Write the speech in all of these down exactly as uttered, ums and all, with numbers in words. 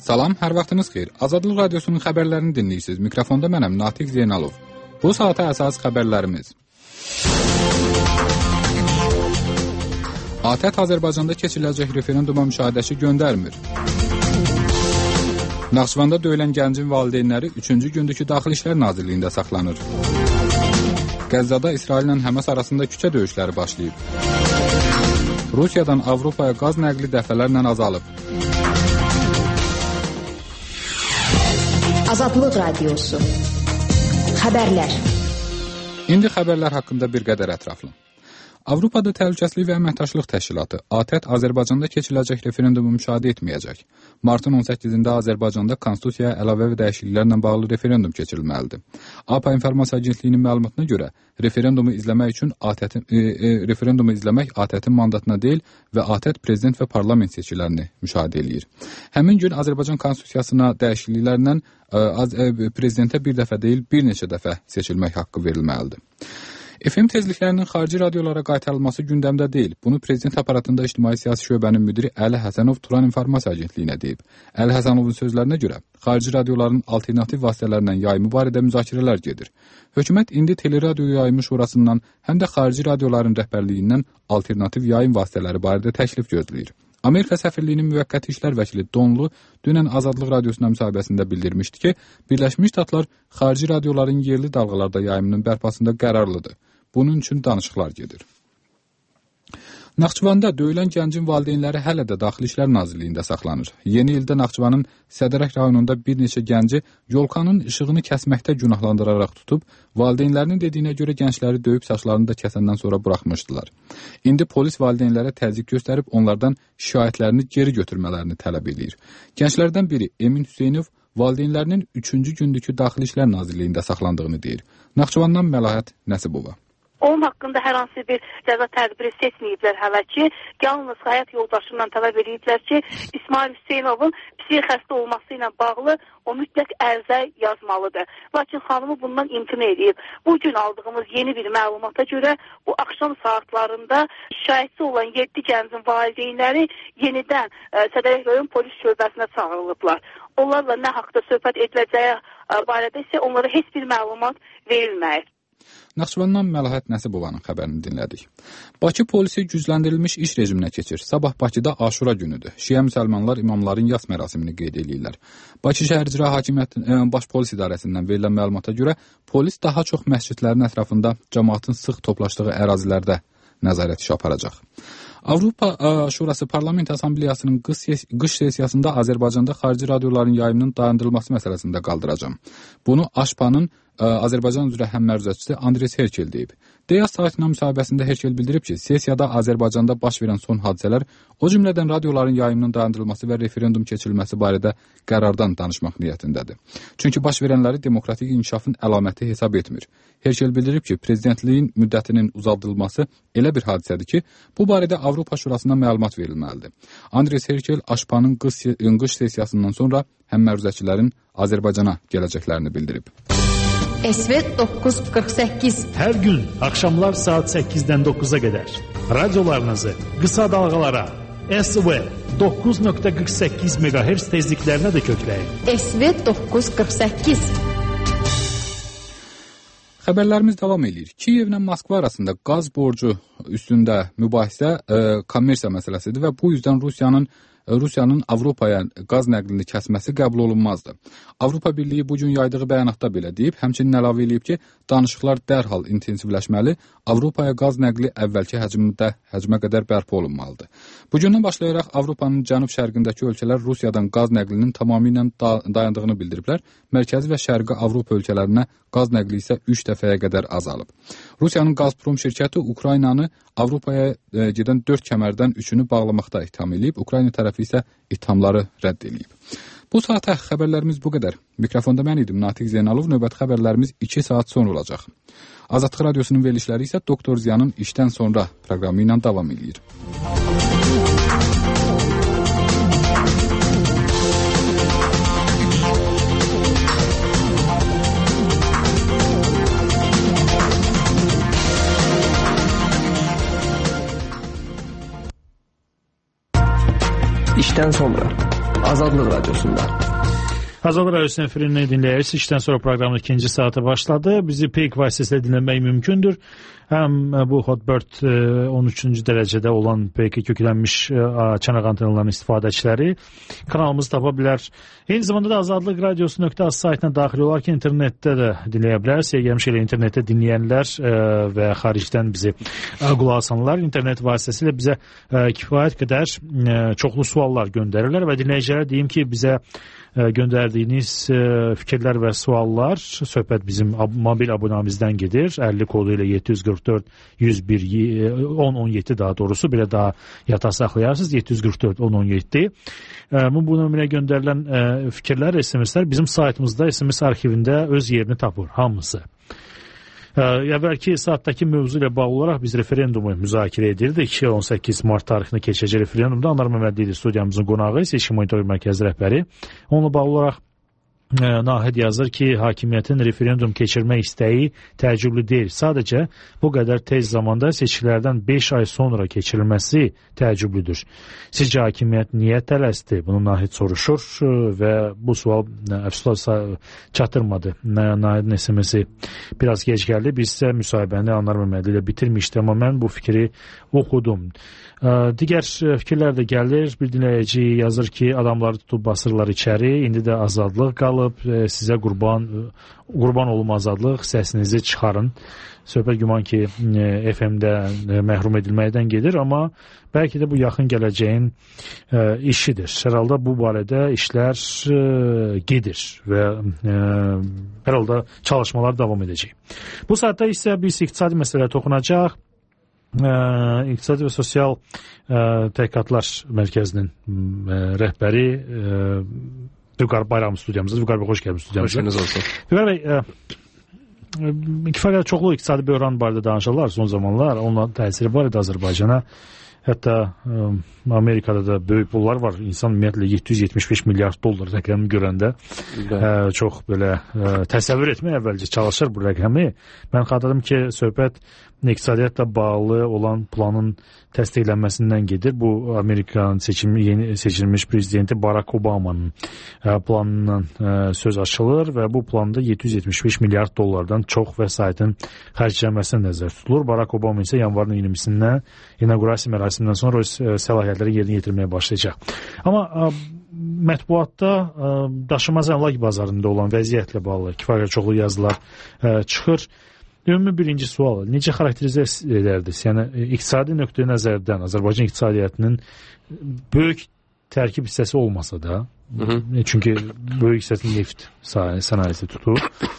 Salam, hər vaxtınız xeyir. Azadlıq Radiosunun xəbərlərini dinləyirsiniz. Mikrofonda mənəm, Natiq Zeynalov. Bu saata əsas xəbərlərimiz. ATƏT Azərbaycanda keçiriləcək referenduma müşahidəçi göndərmir. Naxçıvanda döyülən gəncin valideynləri üçüncü gündükü Daxili İşlər Nazirliyində saxlanır. Qəzzada İsraillə Həmas arasında küçə döyüşləri başlayıb. Rusiyadan Avropaya qaz nəqli dəfələrlə azalıb. Azadlıq Radiosu. Xəbərlər. İndi xəbərlər haqqında bir qədər ətraflı. Avropada Təhlükəsizlik və Əməkdaşlıq Təşkilatı ATƏT Azərbaycanda keçiriləcək referendumu müşahidə etməyəcək. Martın on səkkizində Azərbaycanda konstitusiyaya əlavə və dəyişikliklərlə bağlı referendum keçirilməlidir. A P A İnformasiya Agentliyinin məlumatına görə referendumu izləmək üçün ATƏT e, e, referendumu izləmək ATƏT-in mandatına deyil və ATƏT prezident və parlament seçkilərini müşahidə eləyir. Həmin gün Azərbaycan konstitusiyasına dəyişikliklərlə e, prezidentə bir dəfə deyil, bir neçə dəfə seçilmək haqqı verilməlidir. F M tezliklərinin xarici radiolara qaytarılması gündəmdə deyil. Bunu prezident aparatında ictimai siyasi şöbənin müdiri Əli Həsənov Turan İnformasiya Agentliyinə deyib. Əli Həsənovun sözlərinə görə xarici radioların alternativ vasitələrlə yayımı barədə müzakirələr gedir. Hökumət indi Teleradio Yayımı Şurasından həm də xarici radioların rəhbərliyindən alternativ yayım vasitələri barədə təklif gözləyir. Amerika səfirliyinin müvəqqəti işlər vəkili Donlu dünən Azadlıq Radiosuna müsahibəsində bildirmişdi ki, Birləşmiş Ştatlar xarici radioların yerli dalğalarda yayımının bərpasında qərarlıdır. Bunun üçün danışıqlar gedir. Naxçıvanda döyülən gəncin valideynləri hələ də Daxili İşlər Nazirliyində saxlanır. Yeni ildə Naxçıvanın Sədərək rayonunda bir neçə gənci yolkanın işığını kəsməkdə günahlandıraraq tutub, valideynlərinin dediyinə görə gəncləri döyüb saçlarını da kəsəndən sonra buraxmışdılar. İndi polis valideynlərə təzyiq göstərib onlardan şikayətlərini geri götürmələrini tələb edir. Gənclərdən biri Emin Hüseynov valideynlərinin üçüncü gündükü Daxili İşlər Nazirliyində saxlandığını deyir. Naxçıvandan Məlahət Nəsibova. Onun haqqında hər hansı bir cəza tədbiri seçməyiblər hələ ki, yalnız həyat yoldaşından tələb ediblər ki, İsmail Hüseynovun psixi xəstə olması ilə bağlı o mütləq ərizə yazmalıdır. Lakin xanımı bundan imtina edib. Bugün aldığımız yeni bir məlumata görə bu axşam saatlarında şikayətçi olan yeddi gəncin valideynləri yenidən ə, Sədərək rayon polis şöbəsinə çağırılıblar. Onlarla nə haqda söhbət ediləcəyi barədə isə onlara heç bir məlumat verilməyib. Naxçıvandan Məlahət Nəsibovanın xəbərini dinlədik. Bakı polisi gücləndirilmiş iş rejiminə keçir. Sabah Bakıda Aşura günüdür. Şiə müsəlmanlar imamların yas mərasimini qeyd edirlər. Bakı şəhər icra hakimiyyətinin baş polis idarəsindən verilən məlumata görə polis daha çox məscidlərin ətrafında cəmaatın sıx toplaşdığı ərazilərdə nəzarət işi aparacaq. Avropa Şurası Parlament Assambleyasının qış sessiyasında Azərbaycanda xarici radioların yayımının dayandırılması məsələsində qaldıracağım. Bunu A Ş P A-nın Azərbaycan üzrə həmməruzəçisi Andres Herkel deyib. Deyas saytına müsahibəsində Herkel bildirib ki, sessiyada Azərbaycanda baş verən son hadisələr, o cümlədən radioların yayımının dayandırılması və referendum keçirilməsi barədə qərardan danışmaq niyyətindədir. Çünki baş verənləri demokratik inkişafın əlaməti hesab etmir. Herkel bildirib ki, prezidentliyin müddətinin uzadılması elə bir hadisədir ki, bu barədə Avropa Şurasına məlumat verilməlidir. Andres Herkel A Ş P A-nın qış sessiyasından sonra həmməruzəçilərin Azərbaycana gələcəklərini bildirib. S V doqquz yüz qırx səkkiz. Hər gün axşamlar saat səkkizdən doqquza qədər radiolarınızı qısa dalğalara S V doqquz nöqtə qırx səkkiz meqahertz tezliklərinə də kökləyin. S V doqquz yüz qırx səkkiz. Xəbərlərimiz davam edir. Kiyevlə Moskva arasında qaz borcu üstündə mübahisə e, kommersiya məsələsidir və bu yüzdən Rusiyanın Rusiyanın Avropaya qaz nəqlini kəsməsi qəbul olunmazdı. Avropa Birliyi bugün yaydığı bəyanatda belə deyib, həmçinin əlavə edib ki, danışıqlar dərhal intensivləşməli, Avropaya qaz nəqli əvvəlki həcmdə həcmə qədər bərpa olunmalıdır. Bugündən başlayaraq Avropanın cənub-şərqindəki ölkələr Rusiyadan qaz nəqlinin tamamilə da dayandığını bildiriblər. Mərkəzi və Şərqi Avropa ölkələrinə qaz nəqli isə üç dəfəyə qədər azalıb. Rusiyanın Gazprom şirkəti Ukraynanı Avropaya e, gedən dörd kəmərdən üçünü bağlamaqda ittiham edib, Ukrayna tərəfi isə ittihamları rədd edib. Bu saata xəbərlərimiz bu qədər. Mikrofonda mən idim, Natiq Zeynalov. Növbəti xəbərlərimiz iki saat sonra olacaq. Azadlıq Radiosunun verilişləri isə Doktor Ziyanın işdən sonra proqramı ilə davam edir. İşdən sonra Azadlıq Radiosunda. Azadlıq Radiosunun efirindən dinləyirsiniz. İşdən sonra proqramın ikinci saati başladı. Bizi Peak vasitəsilə dinləmək mümkündür. Həm bu Hotbird on üçüncü dərəcədə olan Peak köklənmiş çanaq antennalarının istifadəçiləri kanalımızı tapa bilər. Eyni zamanda da azadlıq radiosu nöqtə az saytına daxil olarkən internetdə də dinləyə bilərsiniz. Gəlmiş elə internetdə dinləyənlər və xaricdən bizi qulaq asanlar internet vasitəsilə bizə kifayət qədər çoxlu suallar göndərirlər və dinləyicilərə deyim ki, bizə göndərdiyiniz fikirlər və suallar söhbət bizim mobil abunəmizdən gedir. əlli kodu ilə yeddi yüz qırx dörd yüz bir on on yeddi daha doğrusu belə daha yata saxlayarsınız. yeddi yüz qırx dörd on on yeddi. Bu bu nömrəyə göndərilən fikirlər, S M S-lər bizim saytımızda S M S arxivində öz yerini tapır hamısı. Əvvəlki saatdakı mövzu ilə bağlı olaraq biz referendumu müzakirə edirdik. iki on səkkiz mart tarixində keçəcək referendumda Anar Məmmədli idi studiyamızın qonağı, seçim monitorinq mərkəzi rəhbəri. Onunla bağlı olaraq Nahid yazır ki, hakimiyyətin referendum keçirmək istəyi təəccüblü deyil. Sadəcə bu qədər tez zamanda seçkilərdən beş ay sonra keçirilməsi təəccüblüdür. Sizcə hakimiyyət niyə tələsdi? Bunu Nahid soruşur və bu sual əfsuslar çatırmadı. Nahidin S M S-i biraz gec gəldi. Biz isə müsahibəni Anar Məmmədli ilə bitirmişdik, amma mən bu fikri oxudum. Digər fikirlər də gəlir. Bir dinləyici yazır ki, adamları tutub basırlar içəri, indi də azadlıq qalıb, sizə qurban qurban olum azadlıq, səsinizi çıxarın. Söhbət güman ki, F M-də məhrum edilməkdən gedir, amma bəlkə də bu yaxın gələcəyin işidir. Hər halda bu barədə işlər gedir və hər halda çalışmalar davam edəcək. Bu saatda isə biz iqtisadi məsələyə toxunacaq. İqtisadi və Sosial Təhqiqatlar Mərkəzinin rəhbəri Vüqar Bayram studiyamızda. Vüqar bəy, xoş gəlmisiniz studiyamıza. Xoşunuz olsun. Vüqar bəy, kifayət çoxlu iqtisadi böhran barədə danışırlar son zamanlar. Onların təsiri var idi Azərbaycana. Hətta Amerikada da böyük pullar var. İnsan ümumiyyətlə yeddi yüz yetmiş beş milyard dollar rəqəmi görəndə ə, çox belə ə, təsəvvür etmək əvvəlcə çalışır bu rəqəmi. Mən xatırladım ki, söhbət iqtisadiyyatla bağlı olan planın təsdiqlənməsindən gedir. Bu Amerikanın seçimi, yeni seçilmiş prezidenti Barack Obama'nın ə, planından ə, söz açılır və bu planda yeddi yüz yetmiş beş milyard dollardan çox vəsaitin xərclənməsinə nəzər tutulur. Barack Obama isə yanvarın iyirmisindən inaqurasiya mərasimindən sonra öz səlahiyyətləri yerinə yetirməyə başlayacaq. Amma ə, mətbuatda ə, daşınmaz əmlak bazarında olan vəziyyətlə bağlı kifayət çoxlu yazılar ə, çıxır. Ümumi birinci sual, necə xarakterizə edərdiniz? Yəni, iqtisadi nöqteyi nəzərdən Azərbaycan iqtisadiyyatının böyük tərkib hissəsi olmasa da, hı -hı. çünki böyük hissəsini neft sənayesi tutur.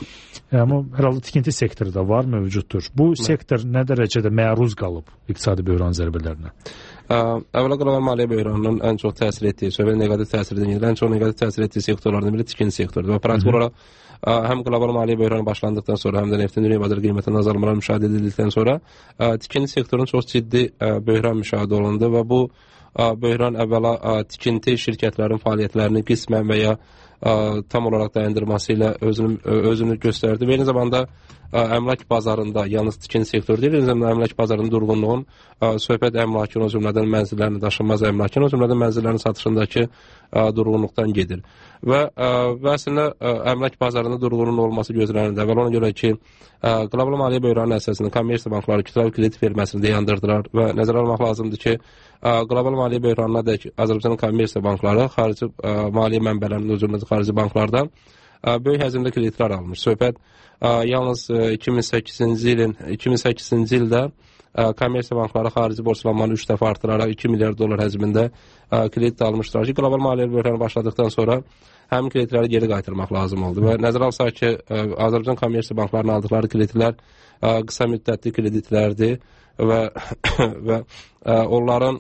Amma hər halda tikinti sektoru da var, mövcuddur. Bu Hı. sektor nə dərəcədə məruz qalıb iqtisadi böhran zərbələrinə? Əvvəla qlobal maliyyə böhranının ən çox təsir etdiyi, söhbət neqativ təsirdən gedir, ən çox neqativ təsir etdiyi sektorlardan biri tikinti sektorudur. Və praktik olaraq həm qlobal maliyyə böhranı başlandıqdan sonra, həm də neftin dünya bazarı qiymətinin azalmalar müşahidə edildikdən sonra tikinti sektorunun çox ciddi böhran müşahidə olundu və bu böhran əvvəla tikinti şirkətlərin fəaliyyətlərini qismən və ya tam olaraq dayandırması ilə özünü, özünü göstərdi. Və eyni zamanda əmlak bazarında, yalnız tikinti sektoru deyil, eyni zamanda əmlak bazarının durğunluğun söhbət əmlakın, o cümlədən mənzillərini, daşınmaz əmlakın, o cümlədən mənzillərin satışındakı durğunluqdan gedir. Və, və əslində əmlak bazarında durğunluğun olması gözlənildi. Əvvəl ona görə ki, qlobal maliyyə böhranının əsasında kommersiya bankları kütləvi kredit verməsini dayandırdılar və nəzərə almaq lazımdır ki, qlobal maliyyə böhranına dək Azərbaycanın kommersiya bankları xarici maliyyə mənbələrinin özündə xarici banklardan böyük həcmdə kreditlər almış. Söhbət yalnız iki min səkkizinci ilin iki min səkkizinci ildə kommersiya bankları xarici borclanmanı üç dəfə artıraraq iki milyard dollar həcmində kredit almışlar ki, qlobal maliyyə böhranı başladıqdan sonra həmin kreditləri geri qaytarmaq lazım oldu. Və nəzərə alsaq ki, Azərbaycan kommersiya banklarının aldıqları kreditlər qısa müddətli kreditlərdir və, və onların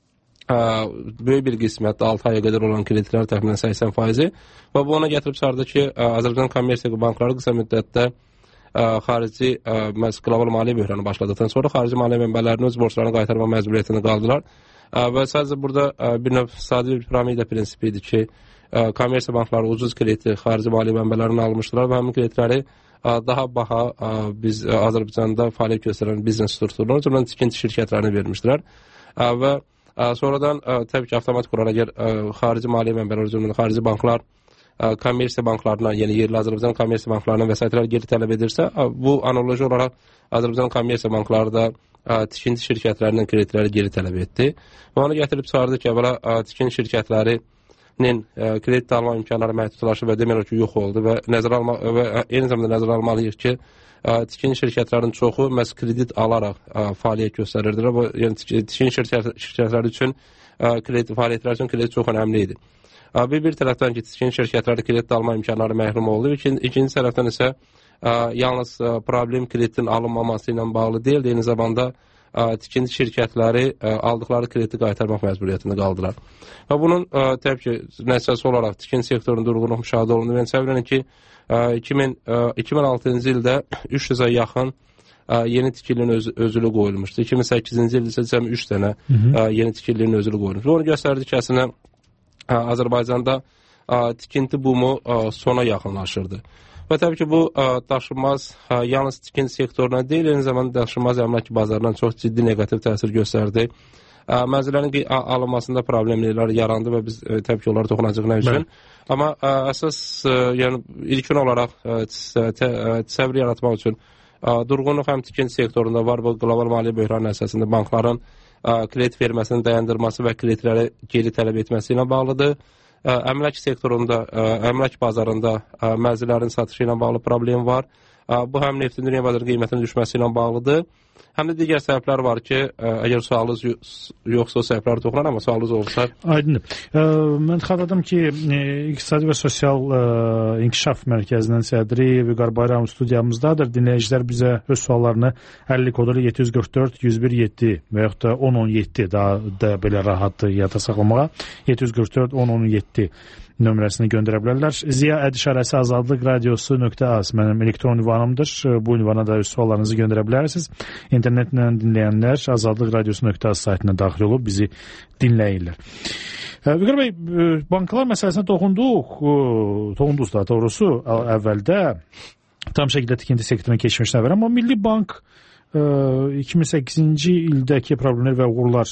böyük bir qismətdə altı aya qədər olan kreditlər təxminən səksən faizi və bu ona gətirib çıxardı ki, Azərbaycan kommersiya bankları qısa müddətdə xarici qlobal maliyyə böhranı başladıqdan sonra xarici maliyyə mənbələrinin öz borclarını qaytarma məcburiyyətini qaldılar və sadəcə burada bir növ sadə bir piramida prinsipi idi ki, kommersiya bankları ucuz krediti xarici maliyyə mənbələrini almışdılar və həmin kreditləri daha baha biz Azərbaycanda fəaliyyət göstərən biznes strukturlarına, cümlədən tikinti şirkətlərini vermişdilər və Sonradan təbii ki, avtomatik olaraq əgər xarici maliyyə mənbələri üzrə xarici banklar kommersiya banklarına, yəni yerli Azərbaycan kommersiya banklarına vəsaitlər geri tələb edirsə, bu analoji olaraq Azərbaycan kommersiya bankları da tikinti şirkətlərindən kreditləri geri tələb etdi. Və onu gətirib çıxardı ki, əvvəla tikinti şirkətlərinin kredit alma imkanları məhdudlaşıb və demək ki, yox oldu və nəzərə alma və eyni zamanda nəzərə almalıyıq ki, tikinti şirkətlərin çoxu məhz kredit alaraq fəaliyyət göstərirdilər. Yəni tikinti şirkətləri üçün kredit fəaliyyətlər üçün kredit çox önəmli idi. Bir, bir tərəfdən ki, tikinti şirkətləri kredit alma imkanları məhrum oldu. İkinci, ikinci tərəfdən isə ə, yalnız ə, problem kreditin alınmaması ilə bağlı deyil, eyni zamanda ə, tikinti şirkətləri ə, aldıqları krediti qaytarmaq məcburiyyətində qaldılar. Və bunun ə, təbii ki, nəticəsi olaraq tikinti sektorunda durğunluq müşahidə olundu. Mən çevirəm ki, ə, iki min altıncı ildə üç yüzə yaxın ə, yeni tikilinin öz, özülü qoyulmuşdu. iki min səkkizinci ildə isə cəmi üç dənə ə, yeni tikilinin özülü qoyulmuşdu. Onu göstərdi ki, əslində Azərbaycanda tikinti bumu sona yaxınlaşırdı. Və təbii ki, bu daşınmaz yalnız tikinti sektoruna deyil, eyni zamanda daşınmaz əmlak bazarından çox ciddi neqativ təsir göstərdi. Mənzillərin alınmasında problemlər yarandı və biz təbii ki, onlara toxunacaq nə üçün. Amma əsas, yəni ilkin olaraq təsəvvür yaratmaq üçün durğunluq həm tikinti sektorunda var və qlobal maliyyə böhranı əsasında bankların kredit verməsini dayandırması və kreditləri geri tələb etməsi ilə bağlıdır. Əmlak sektorunda, əmlak bazarında mənzillərin satışı ilə bağlı problem var. Bu həm neftin dünya bazarı qiymətinin düşməsi ilə bağlıdır. Həm də digər səbəblər var ki, əgər sualınız yoxsa o səbəbləri toxunar, amma sualınız olsa... Aydındır. Mən xatırladım ki, İqtisadi və Sosial İnkişaf Mərkəzinin sədri Vüqar Bayram studiyamızdadır. Dinləyicilər bizə öz suallarını əlli kodu yeddi yüz qırx dörd yüz bir yeddi və yaxud da on on yeddi daha da belə rahatdır yada saxlamağa. yeddi yüz qırx dörd on on yeddi nömrəsini göndərə bilərlər. Ziya Ədişarəsi Azadlıq Radiosu nöqtə az mənim elektron ünvanımdır. Bu ünvana da öz suallarınızı göndərə bilərsiniz. İnternetlə dinləyənlər Azadlıq Radiosu nöqtə az saytına daxil olub bizi dinləyirlər. Vüqar bəy, bankalar məsələsinə toxunduq, toxundunuz da doğrusu əvvəldə tam şəkildə tikinti sektoruna keçmişdən əvvəl, amma Milli Bank iki min səkkizinci ildəki problemlər və uğurlar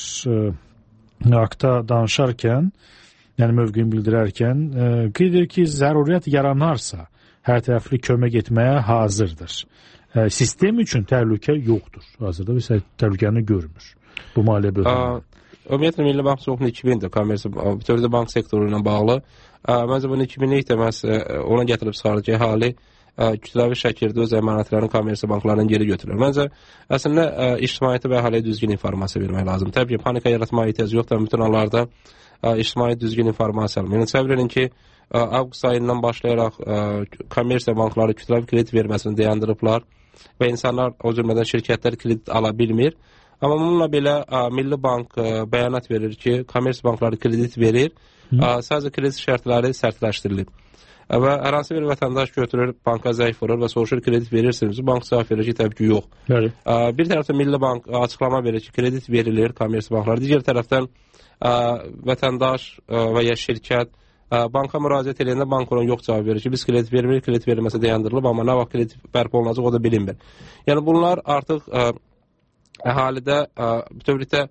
haqda danışarkən, yəni mövqeyi bildirərkən qeyd edir ki, zəruriyyət yaranarsa hər tərəfli kömək etməyə hazırdır. Sistem üçün təhlükə yoxdur. Hazırda və təhlükəni görmür. Bu maliyyə böhranı. Ümumiyyətlə Milli Bank çoxunu iki mindir kommersiya, bütövlükdə bank sektoru ilə bağlı. Məncə bunu iki minlik də məhz ona gətirib çıxardı ki, əhali kütləvi şəkildə öz əmanətlərini kommersiya banklarından geri götürür. Məncə əslində ictimaiyyətə və əhaliyə düzgün informasiya vermək lazım. Təbii ki, panika yaratmağa ehtiyac yoxdur, bütün hallarda ictimai düzgün informasiya alın. Yəni, təbii edin ki, avqust ayından başlayaraq kommersiya bankları kütləvi kredit verməsini dayandırıblar və insanlar o cümlədən şirkətlər kredit ala bilmir. Amma bununla belə Milli Bank bəyanat verir ki, kommersiya bankları kredit verir, sadəcə kredit şərtləri sərtləşdirilib. Və hər hansı bir vətəndaş götürür, banka zəif vurur və soruşur, kredit verirsiniz. Bank cavab verir ki, təbii ki, yox. Bəli. Bir tərəfdən Milli Bank açıqlama verir ki, kredit verilir kommersiya bankları. Digər tərəfdən vətəndaş və ya şirkət banka müraciət edəndə bank ona yox cavab verir ki, biz kredit vermir, kredit verilməsi dayandırılıb, amma nə vaxt kredit bərpa olunacaq, o da bilinmir. Yəni, bunlar artıq əhalidə bütövlükdə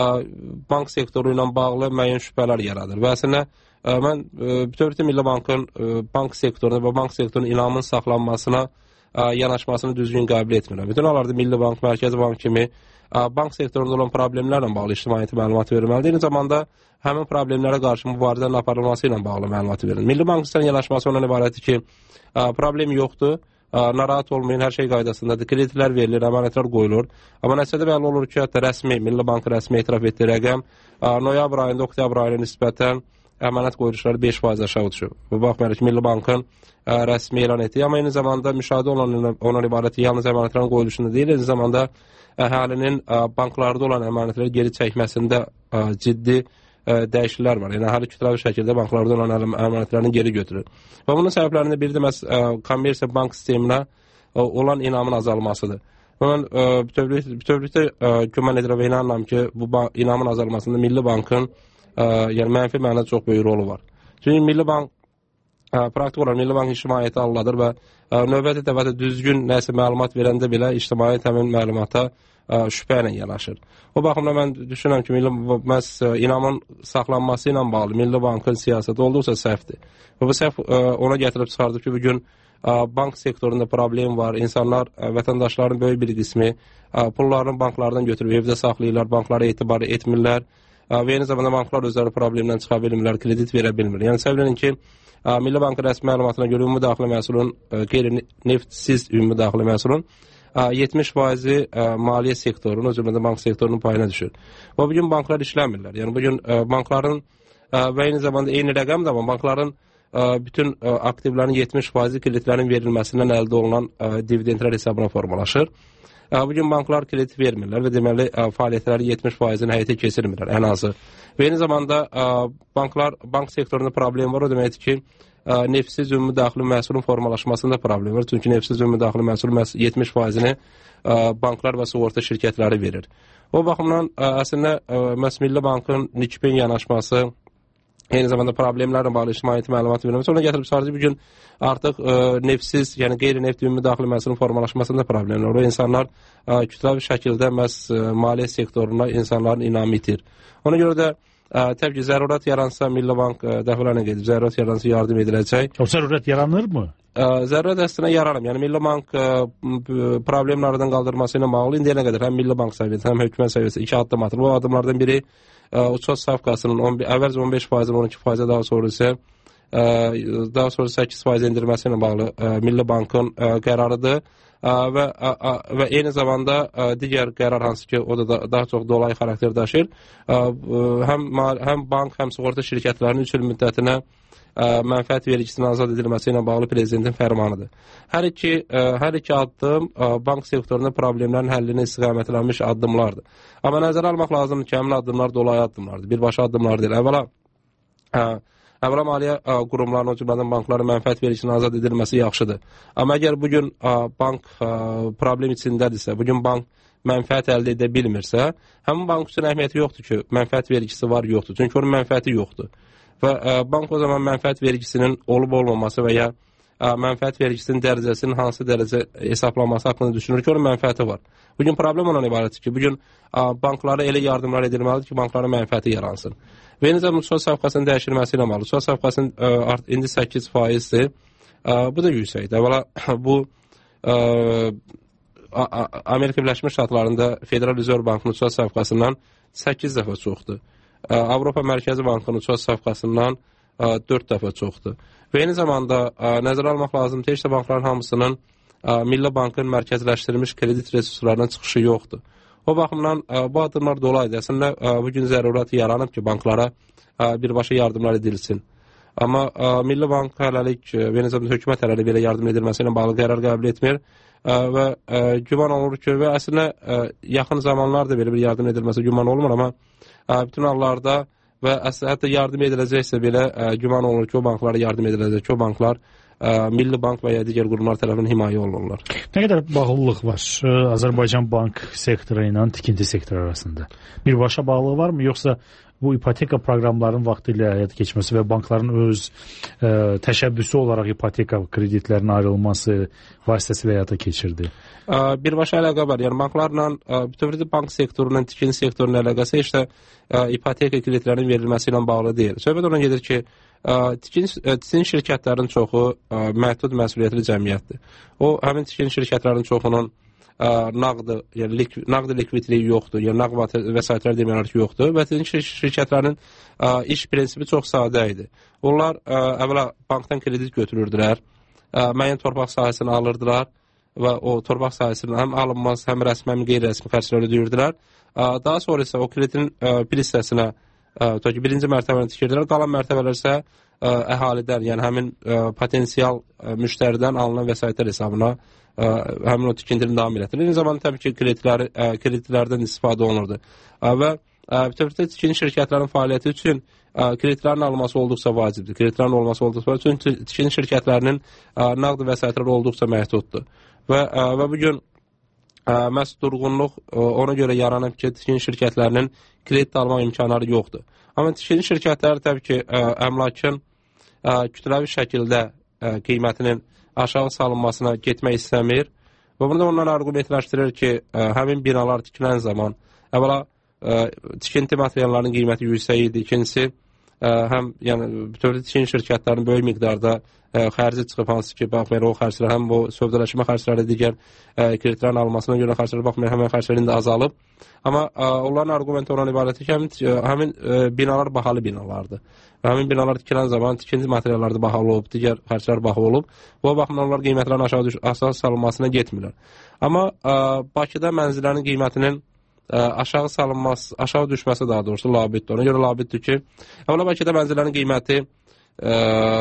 bank sektoru ilə bağlı müəyyən şübhələr yaradır. Və əslində, mən bütövlükdə Milli Bankın bank sektoruna və bank sektorunun inamın saxlanmasına yanaşmasını düzgün qəbul etmirəm. Bütün hallarda Milli Bank, Mərkəzi Bank kimi bank sektorunda olan problemlərlə bağlı ictimaiyyətə məlumat verilməlidir. Eyni zamanda həmin problemlərə qarşı mübarizənin aparılması ilə bağlı məlumat verilir. Milli Bankın yanaşması ondan ibarətdir ki, problem yoxdur, narahat olmayın, hər şey qaydasındadır, kreditlər verilir, əmanətlər qoyulur. Amma nəticədə bəlli olur ki, hətta rəsmi, Milli Bankı rəsmi etiraf etdiyi rəqəm noyabr ayında, oktyabr ayına nisbətən əmanət qoyuluşları beş faiz aşağı düşüb. Bu baxmayaraq ki, Milli Bankın rəsmi elan etdiyi, amma eyni zamanda müşahidə olan ondan ibarəti yalnız əmanətlərin qoyuluşunda deyil, eyni zamanda əhalinin banklarda olan əmanətləri geri çəkməsində ciddi dəyişikliklər var. Yəni, əhali kütləvi şəkildə banklarda olan əmanətlərini geri götürür. Və bunun səbəblərində biri də məhz kommersiya bank sisteminə olan inamın azalmasıdır. Mən bütövlükdə güman edirəm və inanıram ki, bu inamın azalmasında Milli Bankın yəni mənfi mənada çox böyük rolu var. Çünki Milli Bank praktik olaraq Milli Bank ictimaiyyəti aldadır və növbəti dəfədə düzgün nəsə məlumat verəndə belə ictimaiyyət həmin məlumata şübhə ilə yanaşır. O baxımdan mən düşünürəm ki, milli məhz inamın saxlanması ilə bağlı Milli Bankın siyasəti olduqca səhvdir. Və bu səhv ona gətirib çıxardı ki, bugün bank sektorunda problem var. İnsanlar, vətəndaşların böyük bir qismi pullarını banklardan götürüb evdə saxlayırlar, banklara etibar etmirlər və eyni zamanda banklar özləri problemdən çıxa bilmirlər, kredit verə bilmir. Yəni səbəblərin ki, Milli Bankın rəsmi məlumatına görə ümumi daxili məhsulun, qeyri-neftsiz ümumi daxili məhsulun yetmiş faizi maliyyə sektorunun, o cümlədə bank sektorunun payına düşür. Və bugün banklar işləmirlər. Yəni bugün bankların və eyni zamanda eyni rəqəm də var, bankların bütün aktivlərin yetmiş faizi kreditlərin verilməsindən əldə olunan dividendlər hesabına formalaşır. Bugün banklar kredit vermirlər və deməli fəaliyyətləri yetmiş faizini həyata keçirmirlər ən azı. Və eyni zamanda banklar, bank sektorunda problem var, o deməkdir ki, neftsiz ümumi daxili məhsulun formalaşmasında problem var. Çünki neftsiz ümumi daxili məhsul yetmiş faizini banklar və sığorta şirkətləri verir. O baxımdan əslində məhz Milli Bankın nikbin yanaşması, eyni zamanda problemlərlə bağlı ictimaiyyəti məlumat verməsi ona gətirib çıxardı. Bugün artıq e, neftsiz, yəni qeyri-neft ümumi daxili məhsulun formalaşmasında problemlər var. O insanlar e, kütləvi şəkildə məhz e, maliyyə sektoruna insanların inamı itir. Ona görə də e, təbii ki, zərurət yaransa Milli Bank e, dəfələrlə qeyd edib, zərurət yaransa yardım ediləcək. O zərurət yaranırmı? E, zərurət əslində yaranır. Yəni Milli Bank e, problemlərdən qaldırması ilə bağlı indiyənə qədər həm Milli Bank səviyyəsi, həm hökumət səviyyəsi iki addım atılır. Bu addımlardan biri uçot stavkasının əvvəlcə on beş faizdən on iki faizə, daha sonra isə daha sonra səkkiz faiz endirməsi ilə bağlı Milli Bankın qərarıdır və və eyni zamanda digər qərar hansı ki, o da daha çox dolayı xarakter daşıyır. Həm həm bank, həm sığorta şirkətlərinin üç il müddətinə mənfəət vergisinin azad edilməsi ilə bağlı prezidentin fərmanıdır. Hər iki hər iki addım bank sektorunda problemlərin həllinə istiqamətlənmiş addımlardır. Amma nəzərə almaq lazımdır ki, həmin addımlar dolayı addımlardır. Birbaşa addımlar deyil. Əvvəla əvvəla maliyyə qurumlarının, o cümlədən bankların mənfəət vergisinin azad edilməsi yaxşıdır. Amma əgər bugün bank problem içindədirsə, bugün bank mənfəət əldə edə bilmirsə, həmin bank üçün əhəmiyyəti yoxdur ki, mənfəət vergisi var, yoxdur. Çünki onun mənfəəti yoxdur. Və ə, bank o zaman mənfəət vergisinin olub-olmaması və ya ə, mənfəət vergisinin dərəcəsinin hansı dərəcə hesablanması haqqında düşünür ki, onun mənfəəti var. Bugün problem ondan ibarətdir ki, bugün ə, banklara elə yardımlar edilməlidir ki, bankların mənfəəti yaransın. Və eyni zamanda uçot stavkasının dəyişilməsi ilə bağlı. Uçot stavkasının ə, art, indi səkkiz faizdir. Ə, bu da yüksəkdir. Əvvəla bu ə, Amerika Birləşmiş Ştatlarında Federal Rezerv Bankının uçot stavkasından səkkiz dəfə çoxdur. Avropa Mərkəzi Bankının uçot stavkasından dörd dəfə çoxdur. Və eyni zamanda nəzərə almaq lazımdır, heç də bankların hamısının Milli Bankın mərkəzləşdirilmiş kredit resurslarına çıxışı yoxdur. O baxımdan bu addımlar dolayıdır. Əslində bugün zərurət yaranıb ki, banklara birbaşa yardımlar edilsin. Amma Milli Bank hələlik və eyni zamanda hökumət hələlik belə yardım edilməsi ilə bağlı qərar qəbul etmir və güman olunur ki, və əslində yaxın zamanlarda belə bir yardım edilməsi güman olmur, amma bütün hallarda və hətta yardım ediləcəksə belə güman olunur ki, o banklara yardım ediləcək ki, o banklar Milli Bank və ya digər qurumlar tərəfindən himayə olunurlar. Nə qədər bağlılıq var Azərbaycan bank sektoru ilə tikinti sektoru arasında? Birbaşa bağlılığı varmı, yoxsa bu ipoteka proqramlarının vaxtı ilə həyata keçməsi və bankların öz ə, təşəbbüsü olaraq ipoteka kreditlərinin ayrılması vasitəsilə həyata keçirdi? Ə, birbaşa əlaqə var. Yəni banklarla, bütövlükdə bank sektorunun, tikinti sektorunun əlaqəsi işte ə, ipoteka kreditlərinin verilməsi ilə bağlı deyil. Söhbət ona gedir ki, tikinti şirkətlərin çoxu ə, məhdud məsuliyyətli cəmiyyətdir. O, həmin tikinti şirkətlərin çoxunun nağdı, yəni lik, nağdı likvidliyi yoxdur, yəni nağd vəsaitlər demək ki, yoxdur. Və tikinti şirkətlərin ə, iş prinsipi çox sadə idi. Onlar ə, əvvəla bankdan kredit götürürdülər, ə, müəyyən torpaq sahəsini alırdılar və o torpaq sahəsinin həm alınmaz, həm rəsmi, həm qeyri-rəsmi xərcləri ödəyirdilər. Ə, daha sonra isə o kreditin ə, bir hissəsinə ə, birinci mərtəbəni tikirdilər, qalan mərtəbələr isə ə, əhalidən, yəni həmin ə, potensial ə, müştəridən alınan vəsaitlər hesabına ə, həmin o tikintini davam etdirir. Eyni zamanda təbii ki, kreditlər, ə, kreditlərdən istifadə olunurdu. Ə, və bütövlükdə tikinti şirkətlərin fəaliyyəti üçün ə, kreditlərin alınması olduqca vacibdir. Kreditlərin olması olduqca vacibdir. Çünki tikinti şirkətlərinin ə, nağd vəsaitləri olduqca məhduddur. Və, ə, və bugün ə, məhz durğunluq ə, ona görə yaranıb ki, tikinti şirkətlərinin kredit alma imkanları yoxdur. Amma tikinti şirkətləri təbii ki, ə, əmlakın ə, kütləvi şəkildə ə, qiymətinin aşağı salınmasına getmək istəmir Və burada ondan arqumentləşdirir ki, ə, həmin binalar tikilən zaman əvvəla ə, tikinti materiallarının qiyməti yüksək idi. İkincisi, ə, həm yəni bütövlükdə tikinti şirkətlərinin böyük miqdarda ə, xərci çıxıb, hansı ki, baxmayaraq o xərclər həm o sövdələşmə xərcləri, digər ə, kreditlərin alınmasına görə xərcləri baxmayaraq həmin xərclər indi azalıb. Amma ə, onların arqumenti ondan ibarətdir ki, həmin, həmin ə, binalar bahalı binalardır. Və həmin binalar tikilən zaman tikinti materialları da bahalı olub, digər xərclər bahalı olub. Bu baxımdan onlar qiymətlərin aşağı, düş aşağı salınmasına getmirlər. Amma ə, Bakıda mənzillərin qiymətinin ə, aşağı salınması, aşağı düşməsi daha doğrusu labiddir. Ona görə labiddir ki, əvvəla Bakıda mənzillərin qiyməti ə,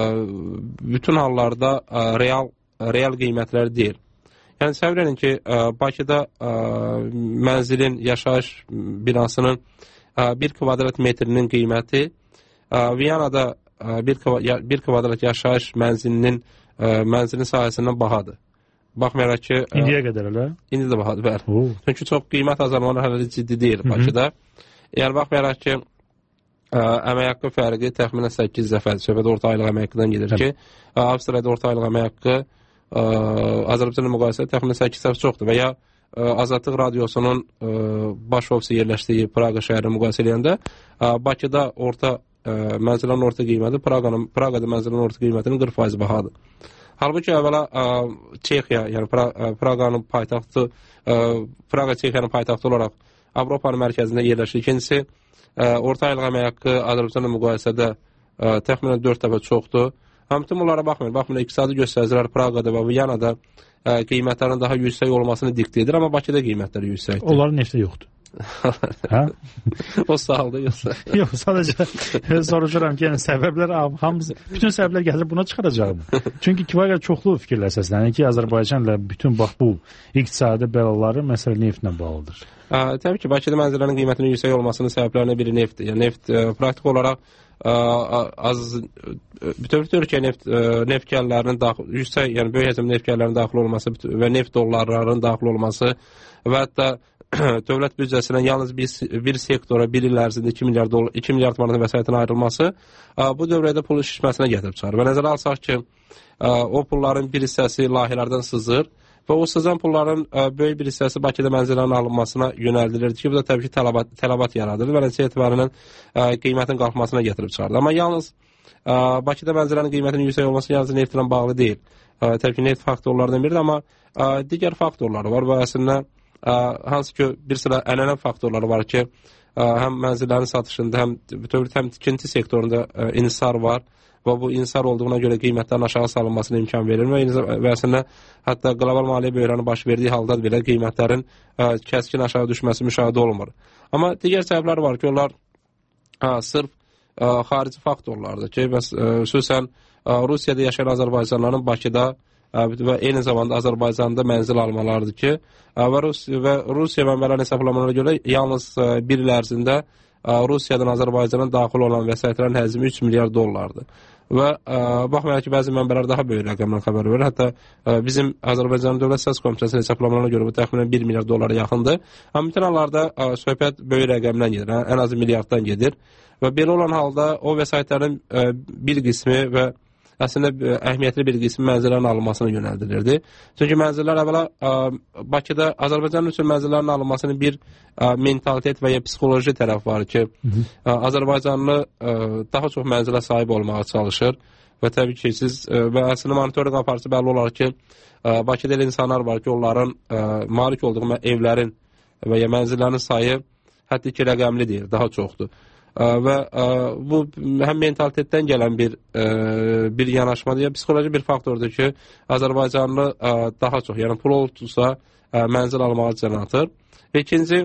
bütün hallarda ə, real, real qiymətlər deyil. Yəni səvr edin ki, ə, Bakıda ə, mənzilin, yaşayış binasının ə, bir kvadrat metrinin qiyməti Viyanada bir, bir kvadrat yaşayış mənzilinin mənzilin sahəsindən bahadır. Baxmayaraq ki... İndiyə qədər elə? İndi də bahadır, bəli. Çünki çox qiymət azalmanı hələ ciddi deyil Bakıda. Yəni, baxmayaraq ki, əmək haqqı fərqi təxminən səkkiz dəfədir. Söhbət orta aylıq əmək haqqıdan gedir ki, Avstriyada orta aylıq əmək haqqı Azərbaycanla müqayisədə təxminən səkkiz dəfə çoxdur. Və ya Azadlıq Radiosunun baş ofisi yerləşdiyi Praqa şəhərini müqayisə edəndə Bakıda orta mənzillərin orta qiyməti Praqanın, Praqada mənzillərin orta qiymətinin qırx faiz bahadır. Halbuki əvvəla Çexiya, yəni pra, Praqanın paytaxtı, Praqa Çexiyanın paytaxtı olaraq Avropanın mərkəzində yerləşir. İkincisi, orta aylıq əmək haqqı Azərbaycanla müqayisədə təxminən dörd dəfə çoxdur. Həmçinin bunlara baxmayın, baxmayın, iqtisadi göstəricilər Praqada və Viyanada qiymətlərin daha yüksək olmasını diktə edir, amma Bakıda qiymətləri yüksəkdir. Onların neftə yoxdur. Hə? O sağolda yoxsa? Yox, sadəcə soruşuram ki, yəni səbəblər hamısı, bütün səbəblər gəlir buna çıxaracağım. Çünki kifayət çoxlu fikirlər səslənir ki, Azərbaycanla bütün bax bu iqtisadi bəlaları məsələ neftlə bağlıdır. Ə, təbii ki, Bakıda mənzillərin qiymətinin yüksək olmasının səbəblərindən biri neftdir. Yəni neft ə, praktik olaraq ə, az bütövlükdə ölkəyə neft ə, neft gəlirlərinin daxil yüksək, yəni böyük həcmli neft gəlirlərinin daxil olması və neft dollarlarının daxil olması və hətta dövlət büdcəsindən yalnız bir, bir sektora bir il ərzində iki milyard dolar, iki milyard manat vəsaitin ayrılması ə, bu dövrədə pulun şişməsinə gətirib çıxarır. Və nəzərə alsaq ki, ə, o pulların bir hissəsi layihələrdən sızır və o sızan pulların ə, böyük bir hissəsi Bakıda mənzillərin alınmasına yönəldilirdi ki, bu da təbii ki, tələbat, tələbat yaradır və nəticə etibarilə qiymətin qalxmasına gətirib çıxardı. Amma yalnız ə, Bakıda mənzillərin qiymətinin yüksək olması yalnız neftlə bağlı deyil. Ə, təbii ki, neft faktorlarından biridir, amma ə, digər faktorları var və əslində Ə, hansı ki bir sıra ənənə faktorları var ki, ə, həm mənzillərin satışında, həm bütövlükdə həm tikinti sektorunda ə, inhisar var və bu inhisar olduğuna görə qiymətlərin aşağı salınmasına imkan verir və, və əslində hətta qlobal maliyyə böhranı baş verdiyi halda belə qiymətlərin ə, kəskin aşağı düşməsi müşahidə olunmur. Amma digər səbəblər var ki, onlar ə, sırf ə, xarici faktorlardır ki, bəs, ə, xüsusən ə, Rusiyada yaşayan Azərbaycanlıların Bakıda və eyni zamanda Azərbaycanda mənzil almalardır ki, və Rusiya, və Rusiya mənbələrin hesablamalarına görə yalnız bir il ərzində Rusiyadan Azərbaycana daxil olan vəsaitlərin həcmi üç milyard dollardır. Və baxmayaraq ki, bəzi mənbələr daha böyük rəqəmdən xəbər verir. Hətta bizim Azərbaycan Dövlət Səs Komitəsinin hesablamalarına görə bu təxminən bir milyard dollara yaxındır. Amma bütün hallarda söhbət böyük rəqəmdən gedir, ən azı milyarddan gedir. Və belə olan halda o vəsaitlərin bir qismi və əslində əhəmiyyətli bir qismi mənzillərin alınmasına yönəldilirdi. Çünki mənzillər əvvəla ə, Bakıda Azərbaycan üçün mənzillərin alınmasının bir ə, mentalitet və ya psixoloji tərəf var ki, ə, Azərbaycanlı ə, daha çox mənzilə sahib olmağa çalışır və təbii ki, siz ə, və əslində monitorinq aparıcı bəlli olar ki, ə, Bakıda elə insanlar var ki, onların ə, malik olduğu evlərin və ya mənzillərin sayı hətta ki, rəqəmli deyil, daha çoxdur. Və ə, bu həm mentalitetdən gələn bir ə, bir yanaşmadır, ya psixoloji bir faktordur ki, Azərbaycanlı ə, daha çox, yəni pul olursa ə, mənzil almağa can atır. Və ikinci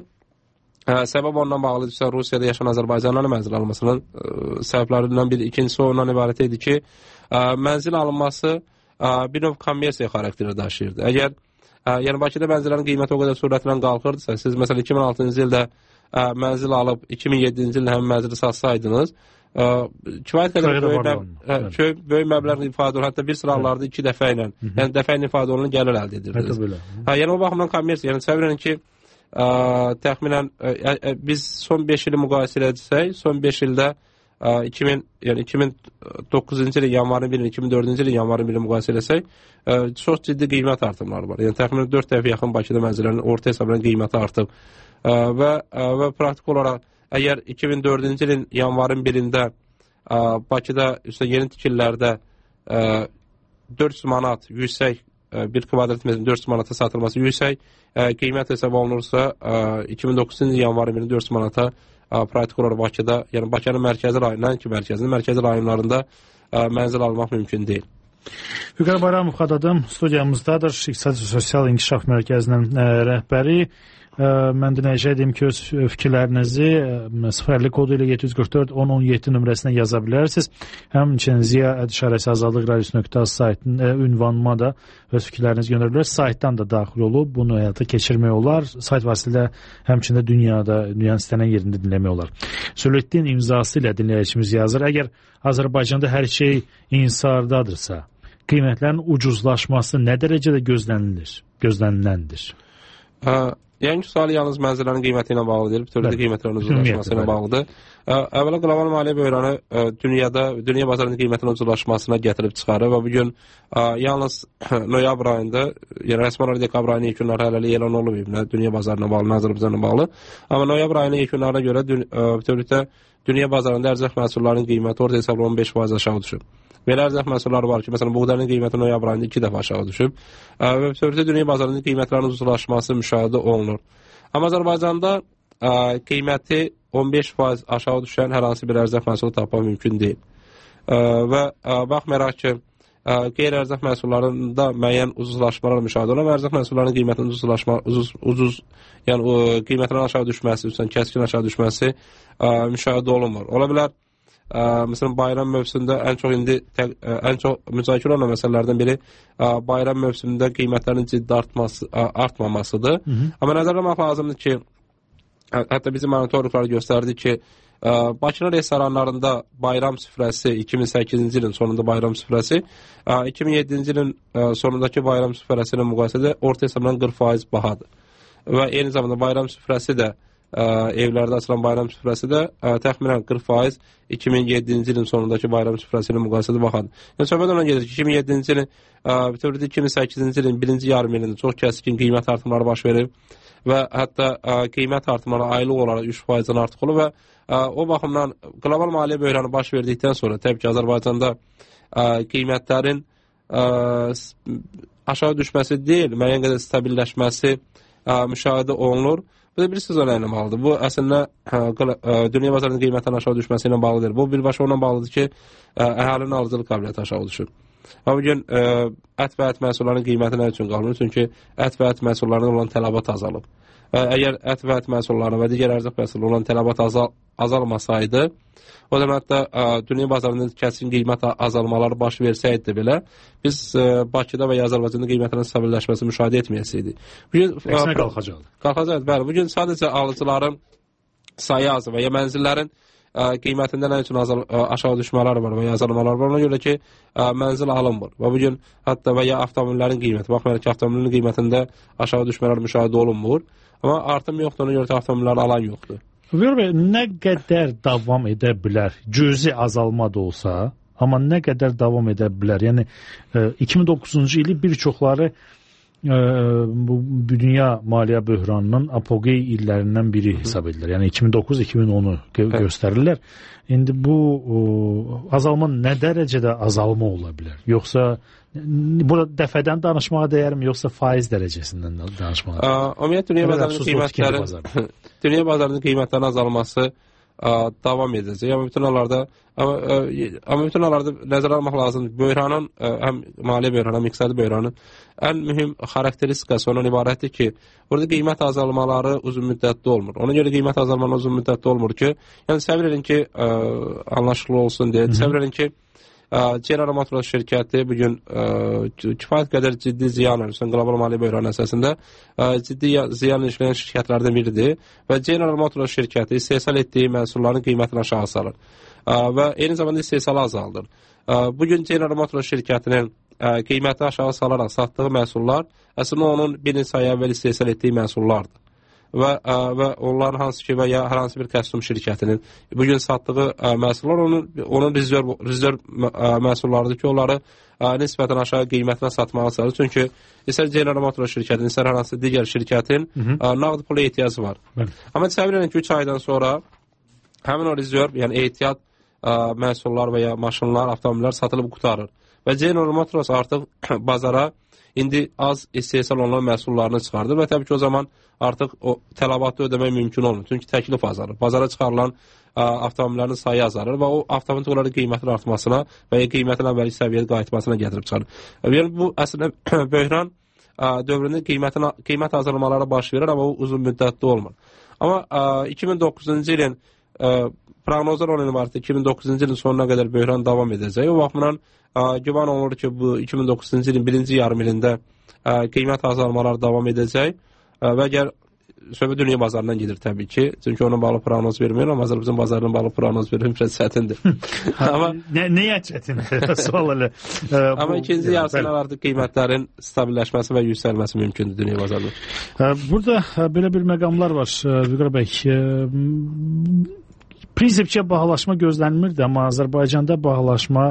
ə, səbəb ondan bağlıdırsa, Rusiyada yaşayan Azərbaycanlıların mənzil almasının ə, səbəblərindən biri, ikincisi ondan ibarət idi ki, ə, mənzil alınması ə, bir növ kommersiya xarakteri daşıyırdı. Əgər ə, yəni Bakıda mənzillərin qiyməti o qədər sürətlə qalxırdısa, siz məsələn iki min altıncı ildə ə, mənzil alıb iki min yeddinci ildə həmin mənzili satsaydınız, ə, kifayət qədər böyük, məb ə, böyük məbləğ ifadə olunur. Hətta bir sıra hallarda iki dəfə ilə, yəni dəfə ilə ifadə olunan gəlir əldə edirdiniz. Hə, yəni o baxımdan kommersiya, yəni səvirin ki, ə, təxminən ə, ə, biz son beş ili müqayisə edəcək, son beş ildə iki min, yəni iki min doqquzuncu ilin yanvarın birini, iki min dördüncü ilin yanvarın birini müqayisə etsək, çox ciddi qiymət artımları var. Yəni təxminən dörd dəfə yaxın Bakıda mənzillərin orta hesabla qiyməti artıb. Və, və praktik olaraq əgər iki min dördüncü ilin yanvarın birində Bakıda üstə yeni tikililərdə dörd yüz manat yüksək, bir kvadrat metrin dörd yüz manata satılması yüksək, qiymət hesab olunursa iki min doqquzuncu ilin yanvarın birində dörd yüz manata praktik olaraq Bakıda, yəni Bakının mərkəzi rayonundan ki, mərkəzinin mərkəzi rayonlarında mənzil almaq mümkün deyil. Vüqar Bayramov Xadadım studiyamızdadır, İqtisadi Sosial İnkişaf Mərkəzinin rəhbəri. Mən dinləyəcəydim ki, öz fikirlərinizi sıfır əlli kodu ilə yeddi yüz qırx dörd on on yeddi nömrəsinə yaza bilərsiniz. Həmçinin Ziya İşarəsi Azadlıq Radiosu nöqtə az saytının ünvanıma da öz fikirlərinizi göndərə bilərsiniz. Saytdan da daxil olub bunu həyata keçirmək olar. Sayt vasitəsilə həmçində dünyada, dünyanın istənilən yerində dinləmək olar. Söylətdiyin imzası ilə dinləyicimiz yazır. Əgər Azərbaycanda hər şey insardadırsa, qiymətlərin ucuzlaşması nə dərəcədə gözlənilir, gözləniləndir? Hə, yəni ki, sual yalnız mənzillərin qiyməti ilə bağlı deyil, bütövlükdə qiymətlərin ucuzlaşması ilə bağlıdır. Əvvəla qlobal maliyyə böhranı dünyada, dünya bazarının qiymətinin ucuzlaşmasına gətirib çıxarır və bugün yalnız noyabr ayında, yəni rəsmi olaraq dekabr ayının yekunları hələlik elan olunmayıb, nə dünya bazarına bağlı, nə Azərbaycanla bağlı. Amma noyabr ayının yekunlarına görə bütövlükdə dünya bazarında ərzaq məhsullarının qiyməti orta hesabla on beş faiz aşağı düşüb. Belə ərzaq məhsulları var ki, məsələn, buğdanın qiyməti noyabr ayında iki dəfə aşağı düşüb və bütövlükdə dünya bazarında qiymətlərin ucuzlaşması müşahidə olunur. Amma Azərbaycanda qiyməti on beş faiz aşağı düşən hər hansı bir ərzaq məhsulu tapmaq mümkün deyil. Və baxmayaraq ki, qeyri-ərzaq məhsullarında müəyyən ucuzlaşmalar müşahidə olunur və ərzaq məhsullarının qiymətinin ucuzlaşma, ucuz, ucuz, yəni qiymətinin aşağı düşməsi, kəskin aşağı düşməsi müşahidə olunmur. Ola bilər, məsələn, bayram mövsümündə ən çox indi ən çox müzakirə olunan məsələlərdən biri bayram mövsümündə qiymətlərin ciddi artması, artmamasıdır. Hı -hı. Amma nəzərə almaq lazımdır ki, hətta bizim monitorluqlar göstərdi ki, Bakının restoranlarında bayram süfrəsi iki min səkkizinci ilin sonunda bayram süfrəsi iki min yeddinci ilin sonundakı bayram süfrəsi ilə müqayisədə orta hesabla qırx faiz bahadır. Və eyni zamanda bayram süfrəsi də evlərdə açılan bayram süfrəsi də təxminən qırx faiz iki min yeddinci ilin sonundakı bayram süfrəsi ilə müqayisədə bahadır. Yəni söhbət ondan gedir ki, iki min yeddinci ilin bütövlükdə iki min səkkizinci ilin birinci yarım ilində çox kəskin qiymət artımları baş verib və hətta qiymət artımları aylıq olaraq üç faizdən artıq olur və o baxımdan qlobal maliyyə böhranı baş verdikdən sonra təbii ki, Azərbaycanda qiymətlərin aşağı düşməsi deyil, müəyyən qədər stabilləşməsi müşahidə olunur. Bu da bir söz ilə bağlıdır. Bu əslində dünya bazarının qiymətinin aşağı düşməsi ilə bağlıdır. Bu birbaşa onunla bağlıdır ki, əhalinin alıcılıq qabiliyyəti aşağı düşür. Və bugün ət və ət məhsullarının qiyməti nə üçün qalmır? Çünki ət və ət məhsullarına olan tələbat azalıb. Əgər ət və ət məhsullarına və digər ərzaq məhsullarına olan tələbat azal azalmasaydı, o zaman hətta dünya bazarında kəskin qiymət azalmaları baş versəydi belə, biz Bakıda və Azərbaycanda qiymətlərin stabilləşməsi müşahidə etməyəsiydik. Əksinə qalxacaqdı. Qalxacaqdı, bəli. Bugün sadəcə alıcıların sayı azı və ya mənzillərin qiymətində nə üçün azal, aşağı düşmələr var və ya azalmalar var. Ona görə ki, mənzil alınmır. Və bugün hətta və ya avtomobillərin qiyməti, baxmayaraq ki, avtomobilin qiymətində aşağı düşmələr müşahidə olunmur. Amma artım yoxdur, ona görə ki, avtomobilləri alan yoxdur. Buyur bəy, nə qədər davam edə bilər? Cüzi azalma da olsa, amma nə qədər davam edə bilər? Yəni iki min doqquzuncu ili bir çoxları bu dünya maliyyə böhranının apogey illərindən biri hesab edilir. Yəni iki min doqquz iki min onu gö göstərirlər. İndi bu o, azalma nə dərəcədə azalma ola bilər? Yoxsa burada dəfədən danışmağa dəyərmi, yoxsa faiz dərəcəsindən danışmağa dəyər? Ümumiyyətlə dünya bazarının qiymətləri dünya bazarının qiymətlərinin azalması ə, davam edəcək. Amma bütün hallarda amma, ə, amma bütün hallarda nəzərə almaq lazımdır. Böhranın ə, həm maliyyə böhranı, həm iqtisadi böhranın ən mühüm xarakteristikası ondan ibarətdir ki, burada qiymət azalmaları uzun müddətli olmur. Ona görə qiymət azalmaları uzun müddətli olmur ki, yəni səbr edin ki, ə, anlaşıqlı olsun deyə. Səbr edin ki, General Motors şirkəti bugün kifayət qədər ciddi ziyan verir. Qlobal maliyyə böhranı əsasında ciddi ziyan işləyən şirkətlərdən biridir və General Motors şirkəti istehsal etdiyi məhsulların qiymətini aşağı salır və eyni zamanda istehsalı azaldır. Bugün General Motors şirkətinin qiyməti aşağı salaraq satdığı məhsullar əslində onun bir neçə ay əvvəl istehsal etdiyi məhsullardır. və ə, və onların hansı ki və ya hər hansı bir kostyum şirkətinin bu gün satdığı ə, məhsullar onun onun rezerv rezerv ə, məhsullarıdır ki, onları ə, nisbətən aşağı qiymətlə satmağa çalışır. Çünki istər General Motors şirkətinin, istər hər hansı digər şirkətin ə, nağd pula ehtiyacı var. Hı. Amma təsəvvür edin ki, üç aydan sonra həmin o rezerv, yəni ehtiyat ə, məhsullar və ya maşınlar, avtomobillər satılıb qutarır. Və General Motors artıq bazara indi az istehsal olunan məhsullarını çıxardır və təbii ki, o zaman artıq o tələbatı ödəmək mümkün olmur. Çünki təklif azalır. Bazara çıxarılan ə, avtomobillərin sayı azalır və o avtomobillərin qiymətin artmasına və ya qiymətin əvvəlki səviyyəyə qayıtmasına gətirib çıxarır. Yəni bu əslində böhran ə, dövründə qiymətin qiymət azalmaları baş verir, amma o uzun müddətli olmur. Amma ə, iki min doqquzuncu ilin ə, proqnozlar onun ibarətdir. iki min doqquzuncu ilin sonuna qədər böhran davam edəcək. O baxımdan ə, güman olunur ki, bu iki min doqquzuncu ilin birinci yarım ilində ə, qiymət azalmaları davam edəcək ə, və əgər söhbət dünya bazarından gedir təbii ki. Çünki onun bağlı proqnoz vermir, amma Azərbaycan bazarının bağlı proqnoz vermir, biraz çətindir. Amma nə nəyə çətindir? Sual elə. Amma ikinci yarısından artıq qiymətlərin stabilləşməsi və yüksəlməsi mümkündür dünya bazarında. Burada belə bir məqamlar var, Vüqar bəy. Prinsipcə bahalaşma gözlənmirdi, amma Azərbaycanda bahalaşma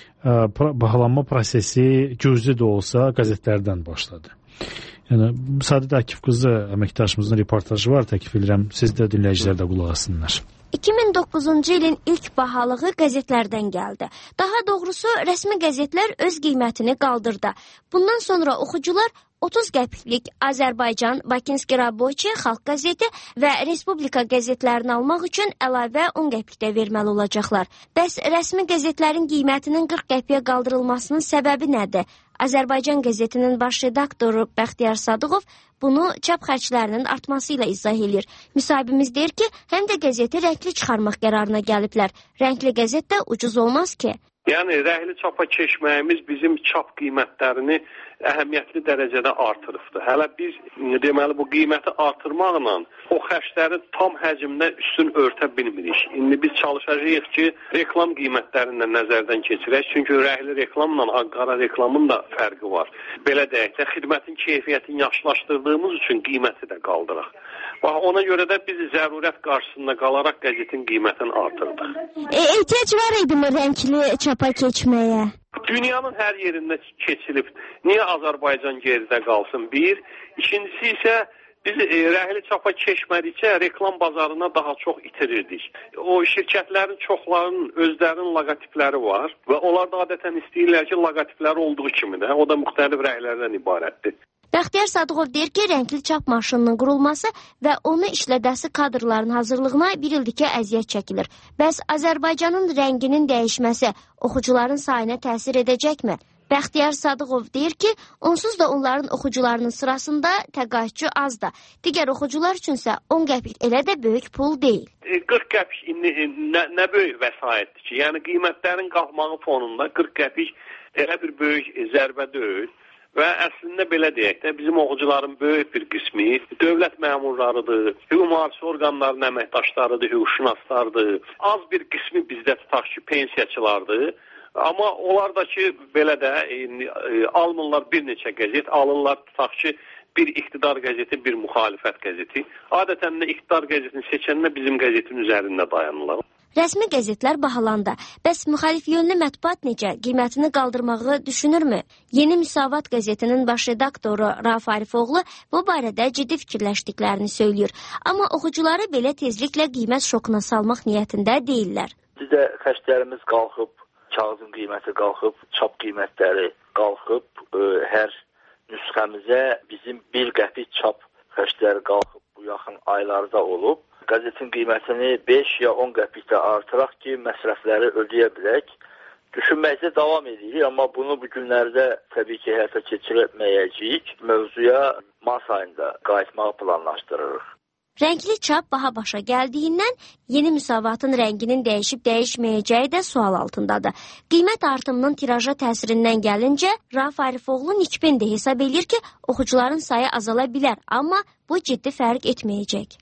bahalanma prosesi gözlü də olsa qəzetlərdən başladı. Yəni Sadət Akif qızı əməkdaşımızın reportajı var, təklif edirəm, siz də dinləyicilər də qulaq assınlar. iki min doqquzuncu ilin ilk bahalığı qəzetlərdən gəldi. Daha doğrusu rəsmi qəzetlər öz qiymətini qaldırdı. Bundan sonra oxucular otuz qəpiklik Azərbaycan, Bakinski Rabochi, Xalq qəzeti və Respublika qəzetlərini almaq üçün əlavə on qəpikdə verməli olacaqlar. Bəs rəsmi qəzetlərin qiymətinin qırx qəpiyə qaldırılmasının səbəbi nədir? Azərbaycan qəzetinin baş redaktoru Bəxtiyar Sadıqov bunu çap xərclərinin artması ilə izah edir. Müsahibimiz deyir ki, həm də qəzeti rəngli çıxarmaq qərarına gəliblər. Rəngli qəzet də ucuz olmaz ki. Yəni, rəhli çapa keçməyimiz bizim çap qiymətlərini əhəmiyyətli dərəcədə artırıbdır. Hələ biz, deməli, bu qiyməti artırmaqla o xərcləri tam həcmdə üstün örtə bilmirik. İndi biz çalışacağıq ki, reklam qiymətlərini də nəzərdən keçirək. Çünki rəhli reklamla qara reklamın da fərqi var. Belə deyək də, xidmətin keyfiyyətini yaxşılaşdırdığımız üçün qiyməti də qaldıraq. Bax, ona görə də biz zərurət qarşısında qalaraq qəzetin qiymətini artırdıq. E, ehtiyac var idi mi rəngli çapa keçməyə? Dünyanın hər yerində keçilib. Niyə Azərbaycan geridə qalsın? Bir. İkincisi isə biz e, rəhli çapa keçmədikcə reklam bazarına daha çox itirirdik. O şirkətlərin çoxlarının özlərinin logotipləri var və onlar da adətən istəyirlər ki, logotipləri olduğu kimi də, o da müxtəlif rənglərdən ibarətdir. Bəxtiyar Sadıqov deyir ki, rəngli çap maşınının qurulması və onu işlədəsi kadrların hazırlığına bir ildir ki, əziyyət çəkilir. Bəs Azərbaycanın rənginin dəyişməsi oxucuların sayına təsir edəcəkmi? Bəxtiyar Sadıqov deyir ki, onsuz da onların oxucularının sırasında təqaüdçü azdır. Digər oxucular üçünsə on qəpik elə də böyük pul deyil. qırx qəpik indi nə, nə böyük vəsaitdir ki, yəni qiymətlərin qalxmağı fonunda qırx qəpik elə bir böyük zərbə deyil. Və əslində belə deyək də, bizim oxucuların böyük bir qismi dövlət məmurlarıdır, hüquq mühafizə orqanlarının əməkdaşlarıdır, hüquqşünaslardır. Az bir qismi bizdə tutaq ki, pensiyaçılardır. Amma onlar da ki, belə də e, e, almırlar bir neçə qəzet, alırlar tutaq ki, bir iqtidar qəzeti, bir müxalifət qəzeti. Adətən də iqtidar qəzetini seçəndə bizim qəzetin üzərində dayanırlar. Rəsmi qəzetlər bahalandı. Bəs müxalif yönlü mətbuat necə? Qiymətini qaldırmağı düşünürmü? Yeni Müsavat qəzetinin baş redaktoru Rauf Arifoğlu bu barədə ciddi fikirləşdiklərini söylüyor. Amma oxucuları belə tezliklə qiymət şokuna salmaq niyyətində deyirlər. Bizdə xərclərimiz qalxıb, kağızın qiyməti qalxıb, çap qiymətləri qalxıb, ə, hər nüsxəmizə bizim bir qəpik çap xərcləri qalxıb bu yaxın aylarda olub. Qəzetin qiymətini beş ya on qəpikdə artıraq ki, məsrəfləri ödəyə bilək. Düşünməkdə davam edirik, amma bunu bu günlərdə təbii ki, həyata keçirməyəcəyik. Mövzuya mart ayında qayıtmağı planlaşdırırıq. Rəngli çap baha başa gəldiyindən yeni müsavatın rənginin dəyişib dəyişməyəcəyi də sual altındadır. Qiymət artımının tiraja təsirindən gəlincə, Rauf Arifoğlu nikbin də hesab edir ki, oxucuların sayı azala bilər, amma bu ciddi fərq etməyəcək.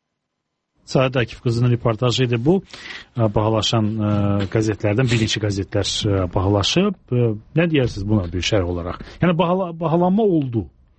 Sadət Akif qızının reportajı idi bu. Bahalaşan ə, qəzetlərdən bir neçə qəzetlər bahalaşıb. Ə, nə deyirsiniz buna bir şərh olaraq? Yəni bahala, bahalanma oldu.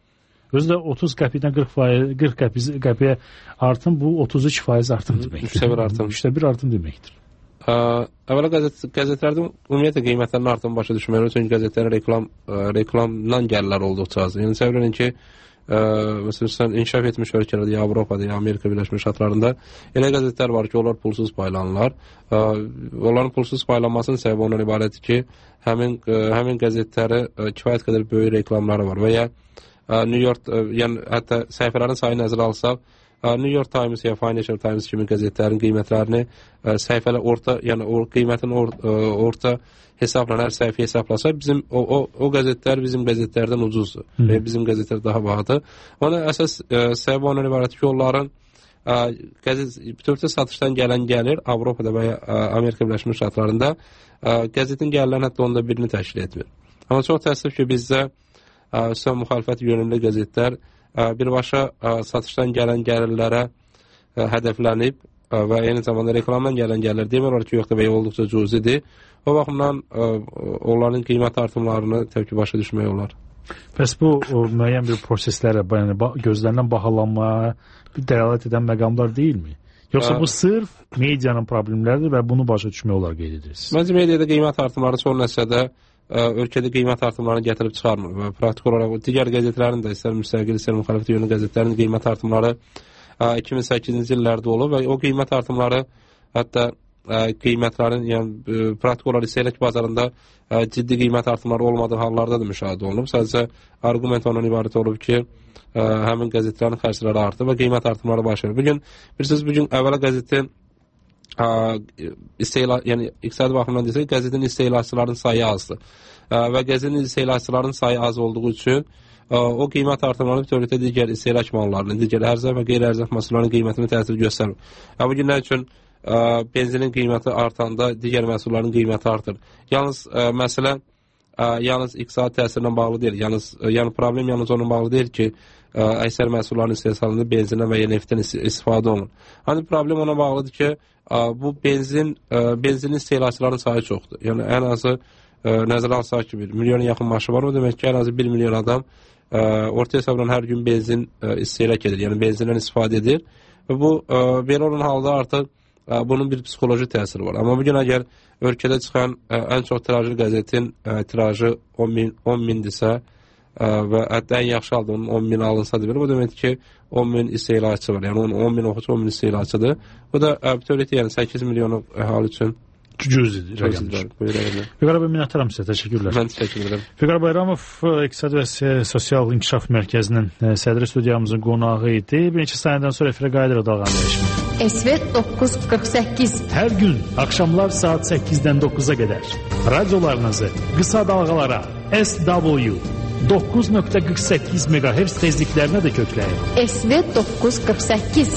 Özü də otuz qəpikdən qırx faiz, qırx qəpiyə artım bu otuz üç faiz artım deməkdir. üçdə bir artım. üçdə bir artım deməkdir. Əvvəla qəzet, qəzetlərdə ümumiyyətlə qiymətlərin artımı başa düşməkdir. Çünki qəzetlərin reklam, ə, reklamdan gəlirlər olduqca az. Yəni səbəb ki, ə, məsələn, inkişaf etmiş ölkələrdə, ya Avropada, ya Amerika Birləşmiş Ştatlarında elə qəzetlər var ki, onlar pulsuz paylanırlar. Ə, onların pulsuz paylanmasının səbəbi ondan ibarətdir ki, həmin, ə, həmin qəzetləri ə, kifayət qədər böyük reklamları var və ya ə, New York, ə, yəni hətta səhifələrin sayını nəzərə alsaq, New York Times ya Financial Times kimi qəzetlərin qiymətlərini ə, səhifələ orta, yəni o qiymətin or, ə, orta hesabla hər səhifə hesablasa bizim o, o, o qəzetlər bizim qəzetlərdən ucuzdur. Və bizim qəzetlər daha bahadır. Ona əsas ə, səbəb ondan ibarətdir ki, onların ə, qəzet bütövlükdə satışdan gələn gəlir Avropada və ya ə, Amerika Birləşmiş Ştatlarında ə, qəzetin gəlirlərinin hətta onda birini təşkil etmir. Amma çox təəssüf ki, bizdə ə, son müxalifət yönümlü qəzetlər birbaşa satışdan gələn gəlirlərə hədəflənib və eyni zamanda reklamdan gələn gəlirlər demək olar ki, yoxdur və ya olduqca cüzidir. O baxımdan onların qiymət artımlarını təbii ki, başa düşmək olar. Bəs bu o, müəyyən bir proseslərə, yəni, gözlənilən bahalanmaya bir dəlalət edən məqamlar deyilmi? Yoxsa bu sırf medianın problemləridir və bunu başa düşmək olar qeyd edirsiniz? Məncə mediada qiymət artımları son nəticədə ölkədə qiymət artımlarını gətirib çıxarmır və praktik olaraq digər qəzetlərin də istər müstəqil, istər müxalifət yönlü qəzetlərin qiymət artımları iki min səkkizinci illərdə olub və o qiymət artımları hətta qiymətlərin, yəni praktik olaraq istehlak bazarında ciddi qiymət artımları olmadığı hallarda da müşahidə olunub. Sadəcə argument ondan ibarət olub ki, həmin qəzetlərin xərcləri artıb və qiymət artımları baş verir. Bugün, bilirsiniz, bugün əvvəla qəzetin İstehla, yəni iqtisadi baxımdan desək, qəzetin istehlakçıların sayı azdır və qəzetin istehlakçıların sayı az olduğu üçün o qiymət artımlarını bütövlükdə digər istehlak mallarının, digər ərzaq və qeyri-ərzaq məhsullarının qiymətini təsir göstərir. Bu günlər üçün benzinin qiyməti artanda digər məhsulların qiyməti artır. Yalnız məsələ yalnız iqtisadi təsirlə bağlı deyil. Yalnız, yəni problem yalnız onunla bağlı deyil ki, əksər məhsulların istehsalında benzindən və ya neftdən istifadə olunur. Hani problem ona bağlıdır ki, bu benzin, benzinin istehlakçıların sayı çoxdur. Yəni ən azı nəzərə alsaq ki, bir milyona yaxın maaşı var, o demək ki, ən azı bir milyon adam orta hesabla hər gün benzin istehlak edir, yəni benzindən istifadə edir. Və bu, belə olan halda artıq bunun bir psixoloji təsiri var. Amma bugün əgər ölkədə çıxan ən çox tirajlı qəzetin tirajı on mindirsə və hətta ən yaxşı halda onun on min alınsa da belə, bu demək ki, on min istehlakçı var. Yəni on min oxucu, on min istehlakçıdır. Bu da bütövlükdə yəni səkkiz milyon əhali üçün cüzdür. Füqar bəy, minnətdaram sizə, təşəkkürlər. Mən təşəkkür edirəm. Füqar Bayramov, İqtisadi və Sosial İnkişaf Mərkəzinin sədri studiyamızın qonağı idi. Bir neçə saniyədən sonra efirə qayıdırıq dalğanı dəyişmə. Esvet doqquz qırx səkkiz. Hər gün axşamlar saat səkkizdən doqquza qədər radiolarınızı qısa dalğalara S W doqquz nöqtə qırx səkkiz meqahertz tezliklərinə də kökləyin. Esvet doqquz qırx səkkiz.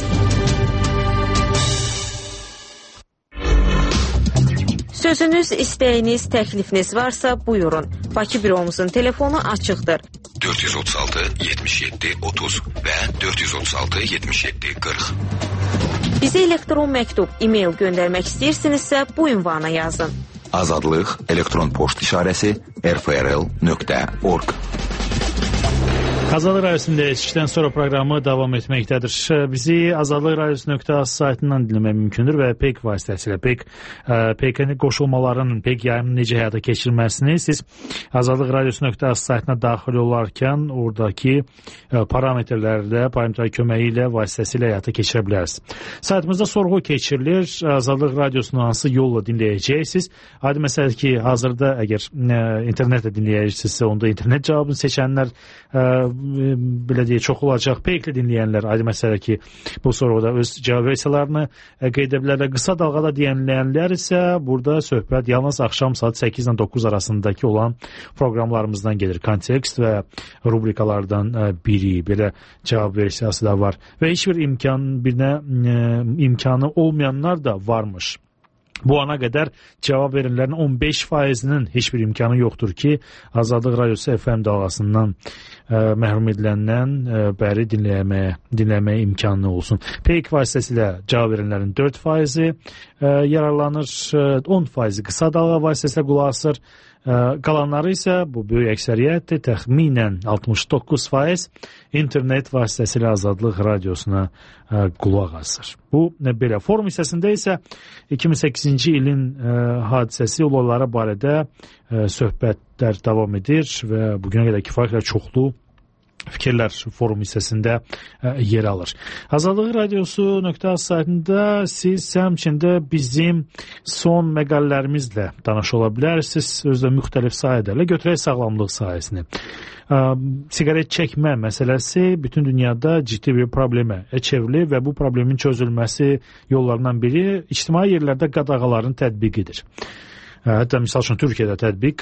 Sözünüz, istəyiniz, təklifiniz varsa buyurun. Bakı büromuzun telefonu açıqdır. dörd yüz otuz altı yetmiş yeddi otuz və dörd yüz otuz altı yetmiş yeddi qırx. Bizə elektron məktub, e-mail göndərmək istəyirsinizsə bu ünvana yazın. Azadlıq elektron poçt işarəsi r f r l nöqtə org. Azadlıq Radyosu'nda eşikdən sonra proqramı davam etməkdədir. Bizi azadlıq radyosu nöqtə az saytından dinləmək mümkündür və P E K vasitəsilə P E K, P E K-in qoşulmaların, P E K yayımını necə həyata keçirməsini siz azadlıq radyosu nöqtə az saytına daxil olarkən oradakı parametrlərdə, parametrlər köməyi ilə vasitəsilə həyata keçirə bilərsiniz. Saytımızda sorğu keçirilir. Azadlıq radiosunu hansı yolla dinləyəcəksiniz? Adi məsələdir ki, hazırda əgər internetlə dinləyəcəksinizsə, onda internet cavabını seçənlər belə deyək, çox olacaq. P E K-li dinləyənlər, aydın məsələ ki, bu sorğuda öz cavab versiyalarını qeyd edə bilər və qısa dalğada dinləyənlər isə burada söhbət yalnız axşam saat səkkizdən doqquz arasındakı olan proqramlarımızdan gedir. Kontekst və rubrikalardan biri, belə cavab versiyası da var. Və heç bir imkan, birinə imkanı olmayanlar da varmış. Bu ana qədər cavab verenlərin on beş faizinin heç bir imkanı yoxdur ki, Azadlıq Radiosu F M dalğasından ə, məhrum ediləndən ə, bəri dinləməyə, dinləməyə imkanı olsun. Peyk vasitəsilə cavab verenlərin dörd faizi ə, yararlanır, on faizi qısa dalğa vasitəsilə qulaq asır. Qalanları isə bu böyük əksəriyyətdir, təxminən altmış doqquz faiz internet vasitəsilə Azadlıq Radiosuna ə, qulaq asır. Bu belə. Forum hissəsində isə iki min səkkizinci ilin ə, hadisəsi olayları barədə ə, söhbətlər davam edir və bugünə qədər kifayət çoxlu fikirlər forum hissəsində ə, yer alır. Azadlıq Radiosu nöqtə az saytında siz həmçində bizim son məqalələrimizlə tanış ola bilərsiniz. Özdə müxtəlif sahələrlə götürək sağlamlıq sahəsini. Ə, siqaret çəkmə məsələsi bütün dünyada ciddi bir problemə çevrilir və bu problemin çözülməsi yollarından biri ictimai yerlərdə qadağaların tətbiqidir. Hətta misal üçün Türkiyədə tətbiq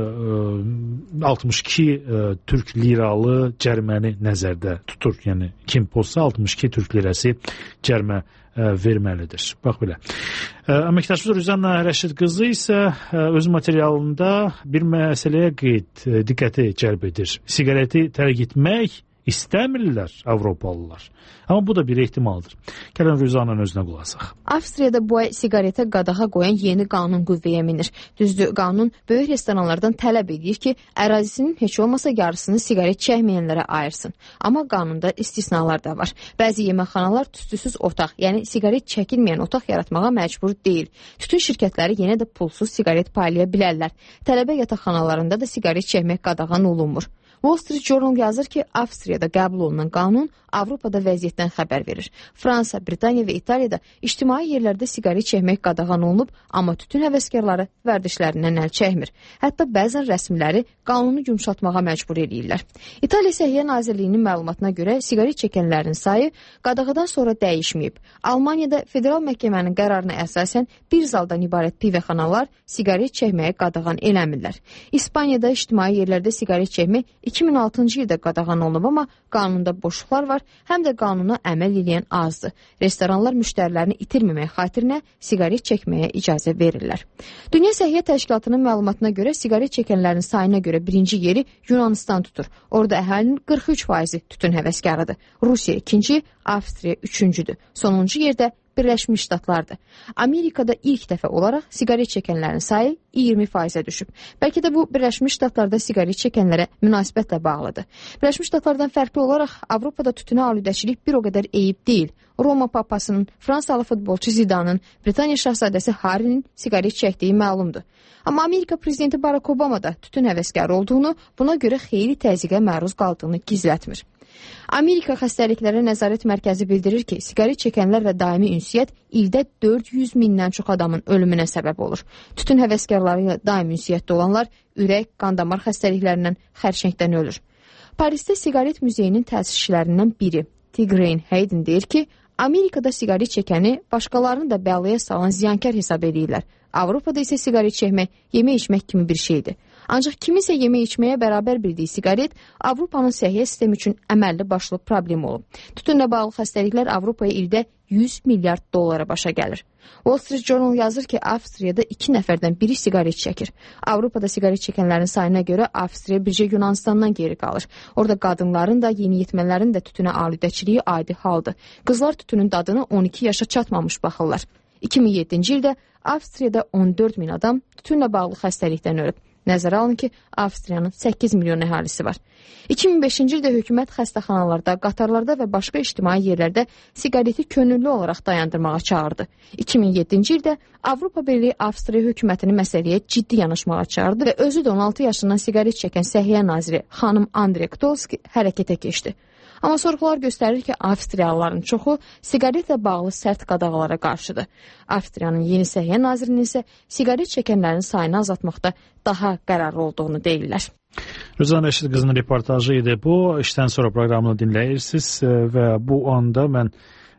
altmış iki Türk liralı cəriməni nəzərdə tutur. Yəni kim pozsa altmış iki Türk lirəsi cərimə verməlidir. Bax belə. Əməkdaşımız Rüzanna Rəşid qızı isə öz materialında bir məsələyə qeyd diqqəti cəlb edir. Siqareti tərk etmək istəmirlər Avropalılar. Amma bu da bir ehtimaldır. Gəlin Rüzanın özünə qulaq asaq. Avstriyada bu ay siqaretə qadağa qoyan yeni qanun qüvvəyə minir. Düzdür, qanun böyük restoranlardan tələb edir ki, ərazisinin heç olmasa yarısını siqaret çəkməyənlərə ayırsın. Amma qanunda istisnalar da var. Bəzi yeməkxanalar tüstüsüz otaq, yəni siqaret çəkilməyən otaq yaratmağa məcbur deyil. Tütün şirkətləri yenə də pulsuz siqaret paylaya bilərlər. Tələbə yataqxanalarında da siqaret çəkmək qadağan olunmur. Wall Street Journal yazır ki, Avstriyada qəbul olunan qanun Avropada vəziyyətdən xəbər verir. Fransa, Britaniya və İtaliyada ictimai yerlərdə siqaret çəkmək qadağan olunub, amma tütün həvəskarları vərdişlərindən əl çəkmir. Hətta bəzən rəsmiləri qanunu yumşaltmağa məcbur edirlər. İtaliya Səhiyyə Nazirliyinin məlumatına görə siqaret çəkənlərin sayı qadağadan sonra dəyişməyib. Almaniyada federal məhkəmənin qərarına əsasən bir zaldan ibarət pivəxanalar siqaret çəkməyə qadağan eləmirlər. İspaniyada ictimai yerlərdə siqaret çəkmək iki min altıncı ildə qadağan olunub, amma qanunda boşluqlar var, həm də qanuna əməl edən azdır. Restoranlar müştərilərini itirməmək xatirinə siqaret çəkməyə icazə verirlər. Dünya Səhiyyə Təşkilatının məlumatına görə siqaret çəkənlərin sayına görə birinci yeri Yunanistan tutur. Orada əhalinin qırx üç faizi tütün həvəskarıdır. Rusiya ikinci, Avstriya üçüncüdür. Sonuncu yerdə Birləşmiş Ştatlardır. Amerikada ilk dəfə olaraq siqaret çəkənlərin sayı iyirmi faizə düşüb. Bəlkə də bu Birləşmiş Ştatlarda siqaret çəkənlərə münasibətlə bağlıdır. Birləşmiş Ştatlardan fərqli olaraq Avropada tütünə aludəçilik bir o qədər eyib deyil. Roma papasının, Fransalı futbolçu Zidanın, Britaniya şahzadəsi Harry'nin siqaret çəkdiyi məlumdur. Amma Amerika prezidenti Barack Obama da tütün həvəskarı olduğunu, buna görə xeyli təzyiqə məruz qaldığını gizlətmir. Amerika Xəstəliklərə Nəzarət Mərkəzi bildirir ki, siqaret çəkənlərlə daimi ünsiyyət ildə dörd yüz mindən çox adamın ölümünə səbəb olur. Tütün həvəskarları ilə daimi ünsiyyətdə olanlar ürək, qan-damar xəstəliklərindən, xərçəngdən ölür. Parisdə siqaret muzeyinin təsisçilərindən biri, Tigraine Hayden deyir ki, Amerikada siqaret çəkəni başqalarını da bəlaya salan ziyankar hesab edirlər. Avropada isə siqaret çəkmək, yemək içmək kimi bir şeydir. Ancaq kiminsə yemək içməyə bərabər bildiyi siqaret Avropanın səhiyyə sistemi üçün əməlli başlı problem olub. Tütünlə bağlı xəstəliklər Avropaya ildə yüz milyard dollara başa gəlir. Wall Street Journal yazır ki, Avstriyada iki nəfərdən biri siqaret çəkir. Avropada siqaret çəkənlərin sayına görə Avstriya bircə Yunanistandan geri qalır. Orada qadınların da, yeniyetmələrin də tütünə aludəçiliyi adi haldır. Qızlar tütünün dadını on iki yaşa çatmamış baxırlar. iki min yeddinci ildə Avstriyada on dörd min adam tütünlə bağlı xəstəlikdən ölüb. Nəzərə alın ki, Avstriyanın səkkiz milyon əhalisi var. iki min beşinci ildə hökumət xəstəxanalarda, qatarlarda və başqa ictimai yerlərdə siqareti könüllü olaraq dayandırmağa çağırdı. iki min yeddinci ildə Avropa Birliyi Avstriya hökumətini məsələyə ciddi yanaşmağa çağırdı və özü də on altı yaşından siqaret çəkən Səhiyyə naziri xanım Andrey Kdolski hərəkətə keçdi. Amma sorğular göstərir ki, Avstriyalıların çoxu siqaretlə bağlı sərt qadağalara qarşıdır. Avstriyanın yeni səhiyyə nazirinin isə siqaret çəkənlərin sayını azaltmaqda daha qərarlı olduğunu deyirlər. Rüzan Rəşid qızının reportajı idi bu. İşdən sonra proqramını dinləyirsiniz və bu anda mən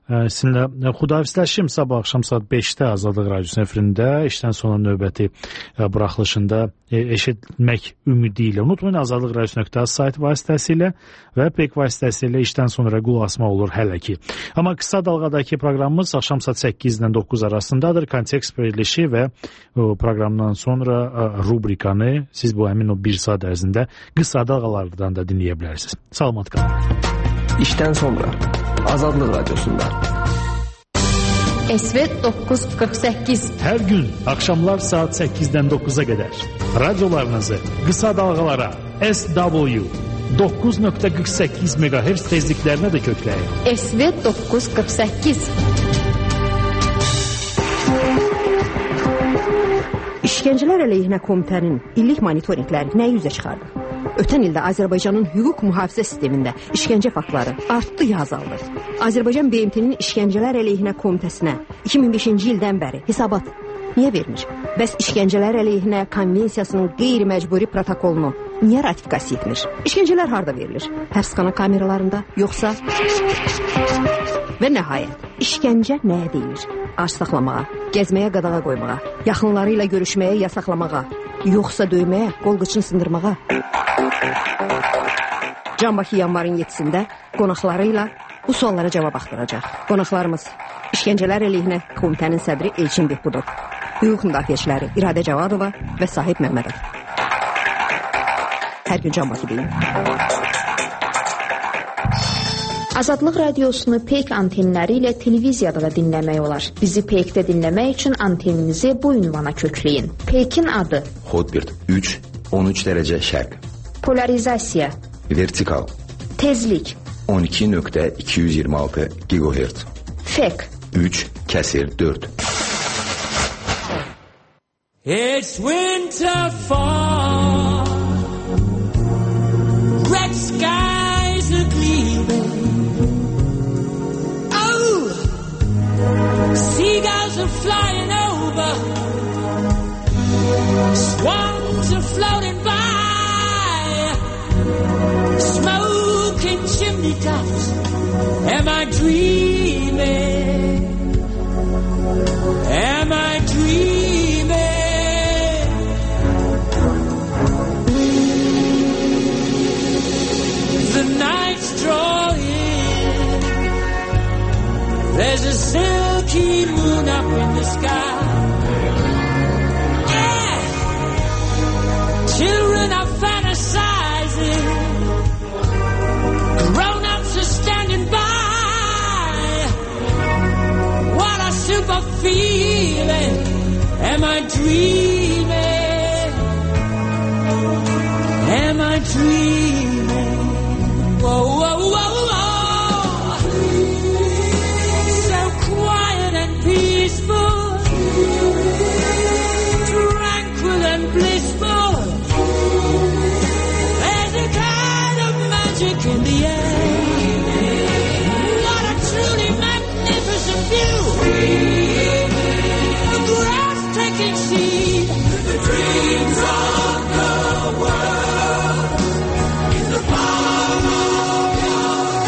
Sizinlə xudahafizləşim. Sabah axşam saat beşdə Azadlıq Radiosunun efirində işdən sonra növbəti buraxılışında eşitmək ümidi ilə. Unutmayın, azadlıq radiosu nöqtə az sayt vasitəsilə və P E K vasitəsilə işdən sonra qulaq asma olur hələ ki. Amma qısa dalğadakı proqramımız axşam saat səkkizdən doqquz arasındadır. Kontekst verilişi və proqramdan sonra rubrikanı siz bu həmin o bir saat ərzində qısa dalğalardan da dinləyə bilərsiniz. Salamat qalın. İşdən sonra Azadlıq Radiosunda S V doqquz qırx səkkiz hər gün axşamlar saat səkkizdən doqquza qədər radiolarınızı qısa dalğalara S W doqquz nöqtə qırx səkkiz meqahertz tezliklərinə də kökləyin. S V doqquz qırx səkkiz İşgəncələr əleyhinə komitənin illik monitorinqləri nəyi üzə çıxardı? Ötən ildə Azərbaycanın hüquq mühafizə sistemində işgəncə faktları artdı ya azaldı? Azərbaycan B M T-nin işgəncələr əleyhinə komitəsinə iki min beşinci ildən bəri hesabat niyə vermir? Bəs işgəncələr əleyhinə konvensiyasının qeyri-məcburi protokolunu niyə ratifikasiya etmir? İşgəncələr harda verilir? Həbsxana kameralarında, yoxsa? Və nəhayət, işgəncə nəyə deyilir? Ac saxlamağa, gəzməyə qadağa qoymağa, yaxınları ilə görüşməyə yasaqlamağa, yoxsa döyməyə, qol qıçını sındırmağa? Can Bakı yanvarın yedisində qonaqları ilə bu suallara cavab axtaracaq. Qonaqlarımız İşgəncələr əleyhinə komitənin sədri Elçin Behbudov, hüquq müdafiəçiləri İradə Cavadova və Sahib Məmmədov. Hər gün Can Bakı deyin. Azadlıq Radiosunu P E K antenləri ilə televiziyada da dinləmək olar. Bizi P E K-də dinləmək üçün anteninizi bu ünvana kökləyin. P E K-in adı Hotbird üç on üç dərəcə şərq. Polarizasiya Vertikal. Tezlik on iki nöqtə iki yüz iyirmi altı gigahertz. F E K üç kəsir dörd. It's winter fall. Red skies are gleaming. Oh, seagulls are flying over. Swans are floating by. Smoking chimney tops. Am I dreaming? Am I dreaming? The night's drawing. There's a silky moon up in the sky. Yeah. Children are fantasizing. Grown-ups are standing by. What a super feeling. Am I dreaming? Am I dreaming? Whoa, whoa, whoa, whoa. So quiet and peaceful. Tranquil and blissful. There's a kind of magic in the air. What a truly magnificent view. A breathtaking scene. The dreams of the world in the palm of your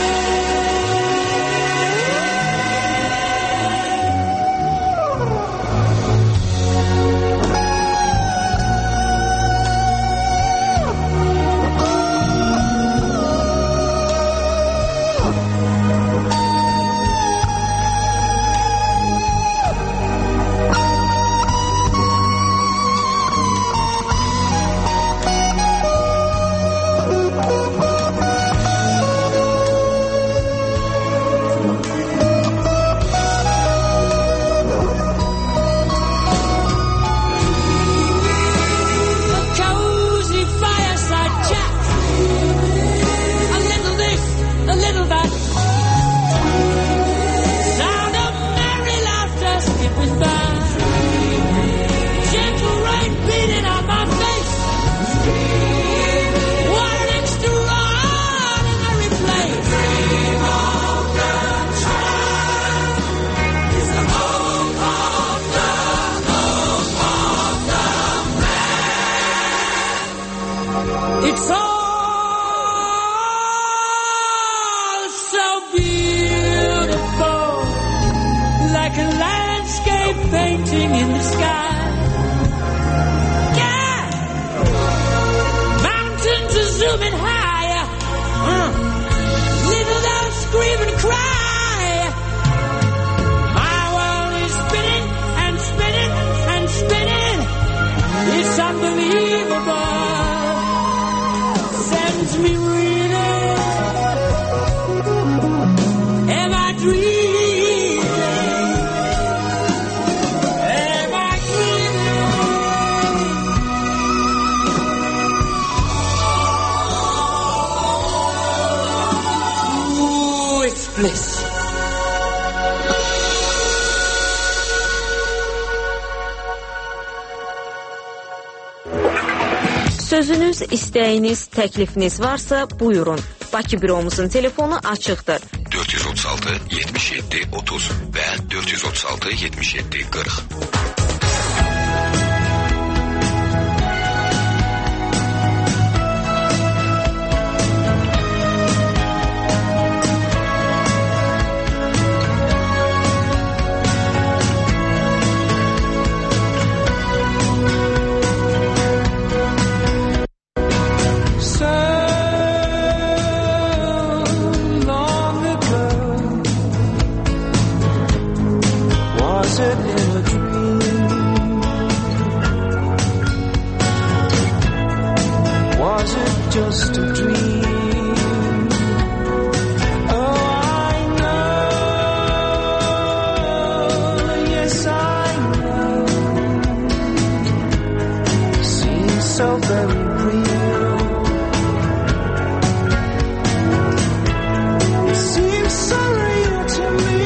It's all so beautiful. painting in the sky. Yeah! Mountains are zooming higher. Uh. Little dogs scream and cry. My world is spinning and spinning and spinning. It's unbelievable. Sends me reeling. Am I dreaming? Am I dreaming? Ooh, it's bliss. Sözünüz, istəyiniz, təklifiniz varsa buyurun. Bakı büromuzun telefonu açıqdır. dörd yüz otuz altı yetmiş yeddi otuz və dörd yüz otuz altı yetmiş yeddi qırx. Just a dream. Oh, I know. Yes, I know. Seems so very real. It seems so real to me.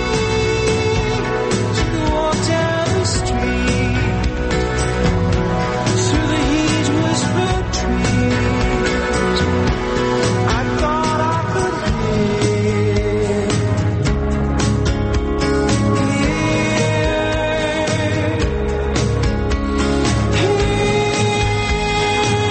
To walk down the street, through the heat whispered trees. I thought I could hear, hear, hear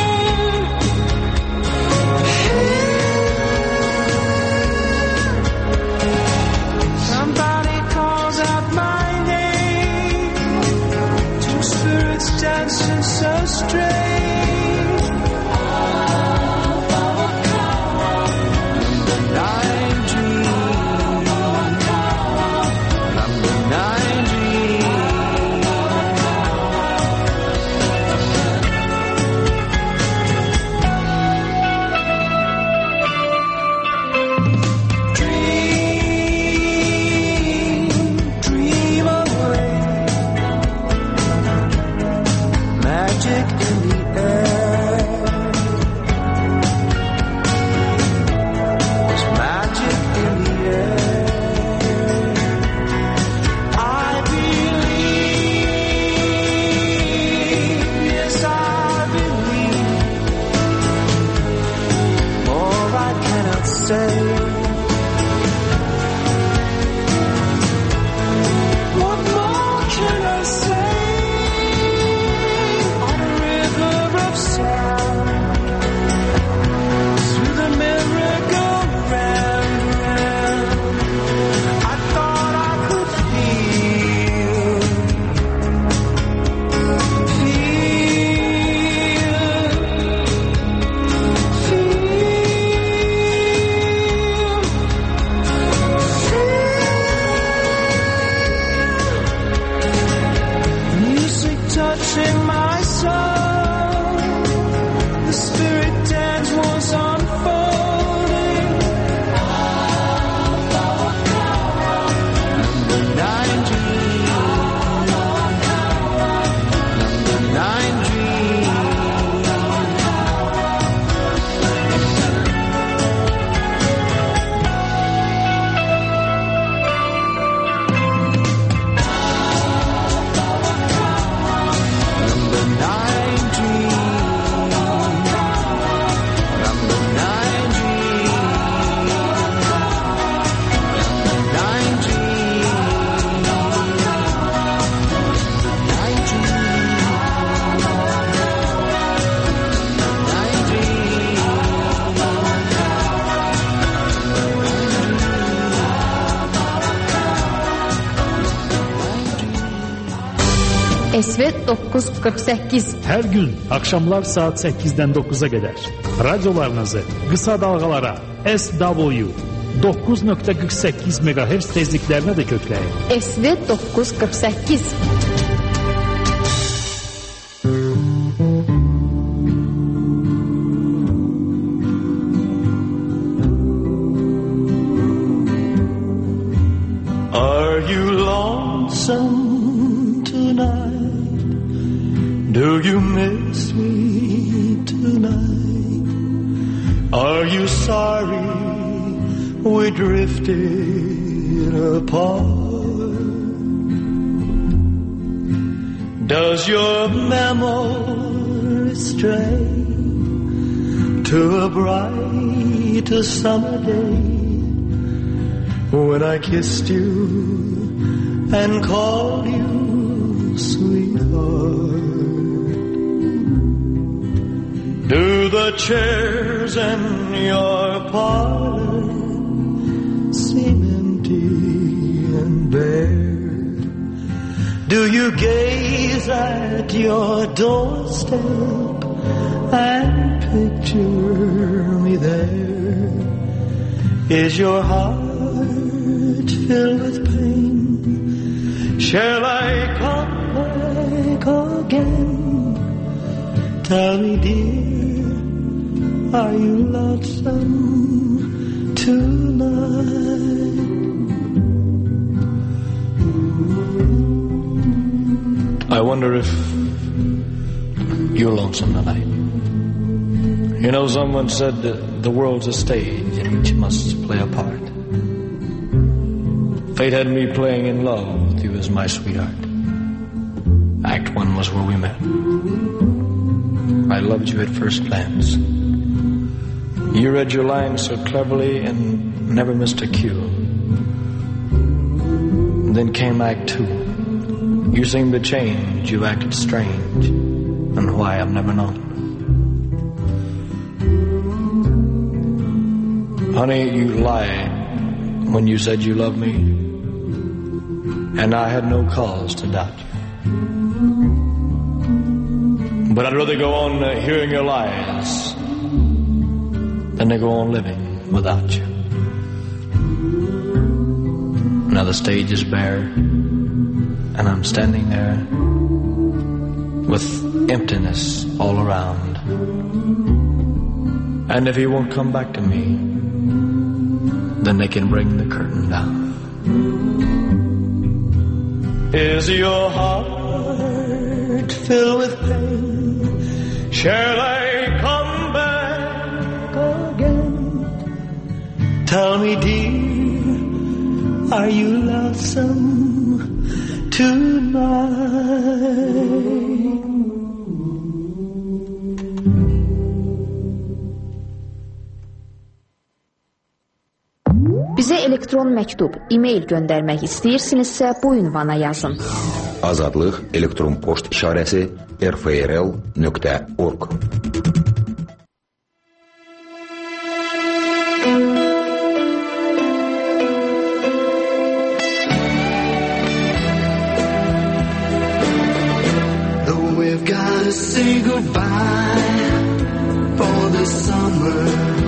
S V doqquz qırx səkkiz. Hər gün axşamlar saat səkkizdən doqquza qədər radiolarınızı qısa dalğalara S W doqquz nöqtə qırx səkkiz meqahertz tezliklərinə də kökləyin. S V doqquz qırx səkkiz. Are you lonesome tonight? Do you miss me tonight? Are you sorry we drifted apart? Does your memory stray to a bright summer day when I kissed you and called you sweetheart? Do the chairs in your parlor seem empty and bare? Do you gaze at your doorstep and picture me there? Is your heart filled with pain? Shall I come back again? Tell me, dear, are you lonesome tonight? I wonder if you're lonesome tonight. You know, someone said that the world's a stage in which you must play a part. Fate had me playing in love with you as my sweetheart. Act one was where we met. I loved you at first glance. You read your lines so cleverly and never missed a cue. Then came Act two. You seemed to change, you acted strange, and why I've never known. Honey, you lied when you said you loved me, and I had no cause to doubt you. But I'd rather go on uh, hearing your lies than to go on living without you. Now the stage is bare, and I'm standing there with emptiness all around. And if he won't come back to me, then they can bring the curtain down. Is your heart filled with pain? Shall I come back again? Tell me, dear, are you lonesome tonight? Bizə elektron məktub, e-mail göndərmək istəyirsinizsə bu ünvana yazın. Azadlıq elektron poçt işarəsi r f r l nöqtə org. Though we've got to say goodbye for the summer,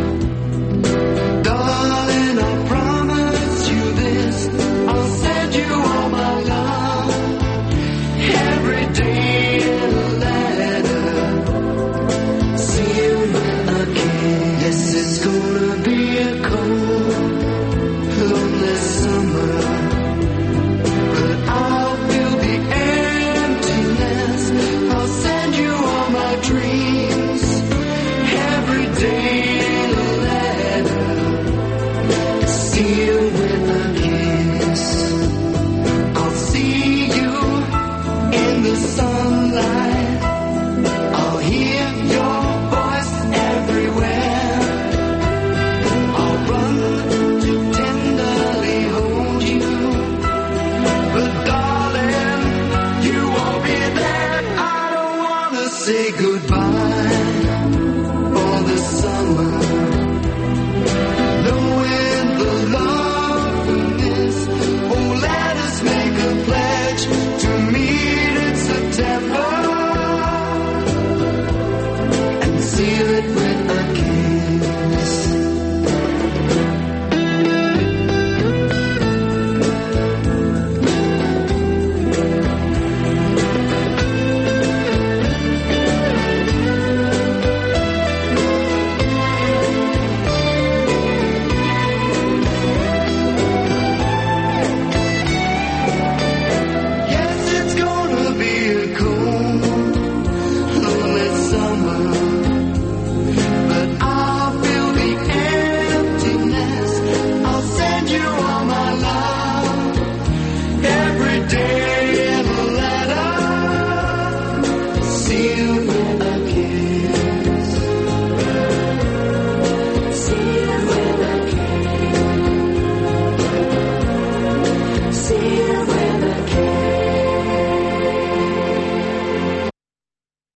darling, I promise you this, I'll send you all my love every day in a letter. See you again. Yes, it's gonna be a cold, lonely summer, but I'll fill the emptiness. I'll send you all my dreams. seal it with a kiss.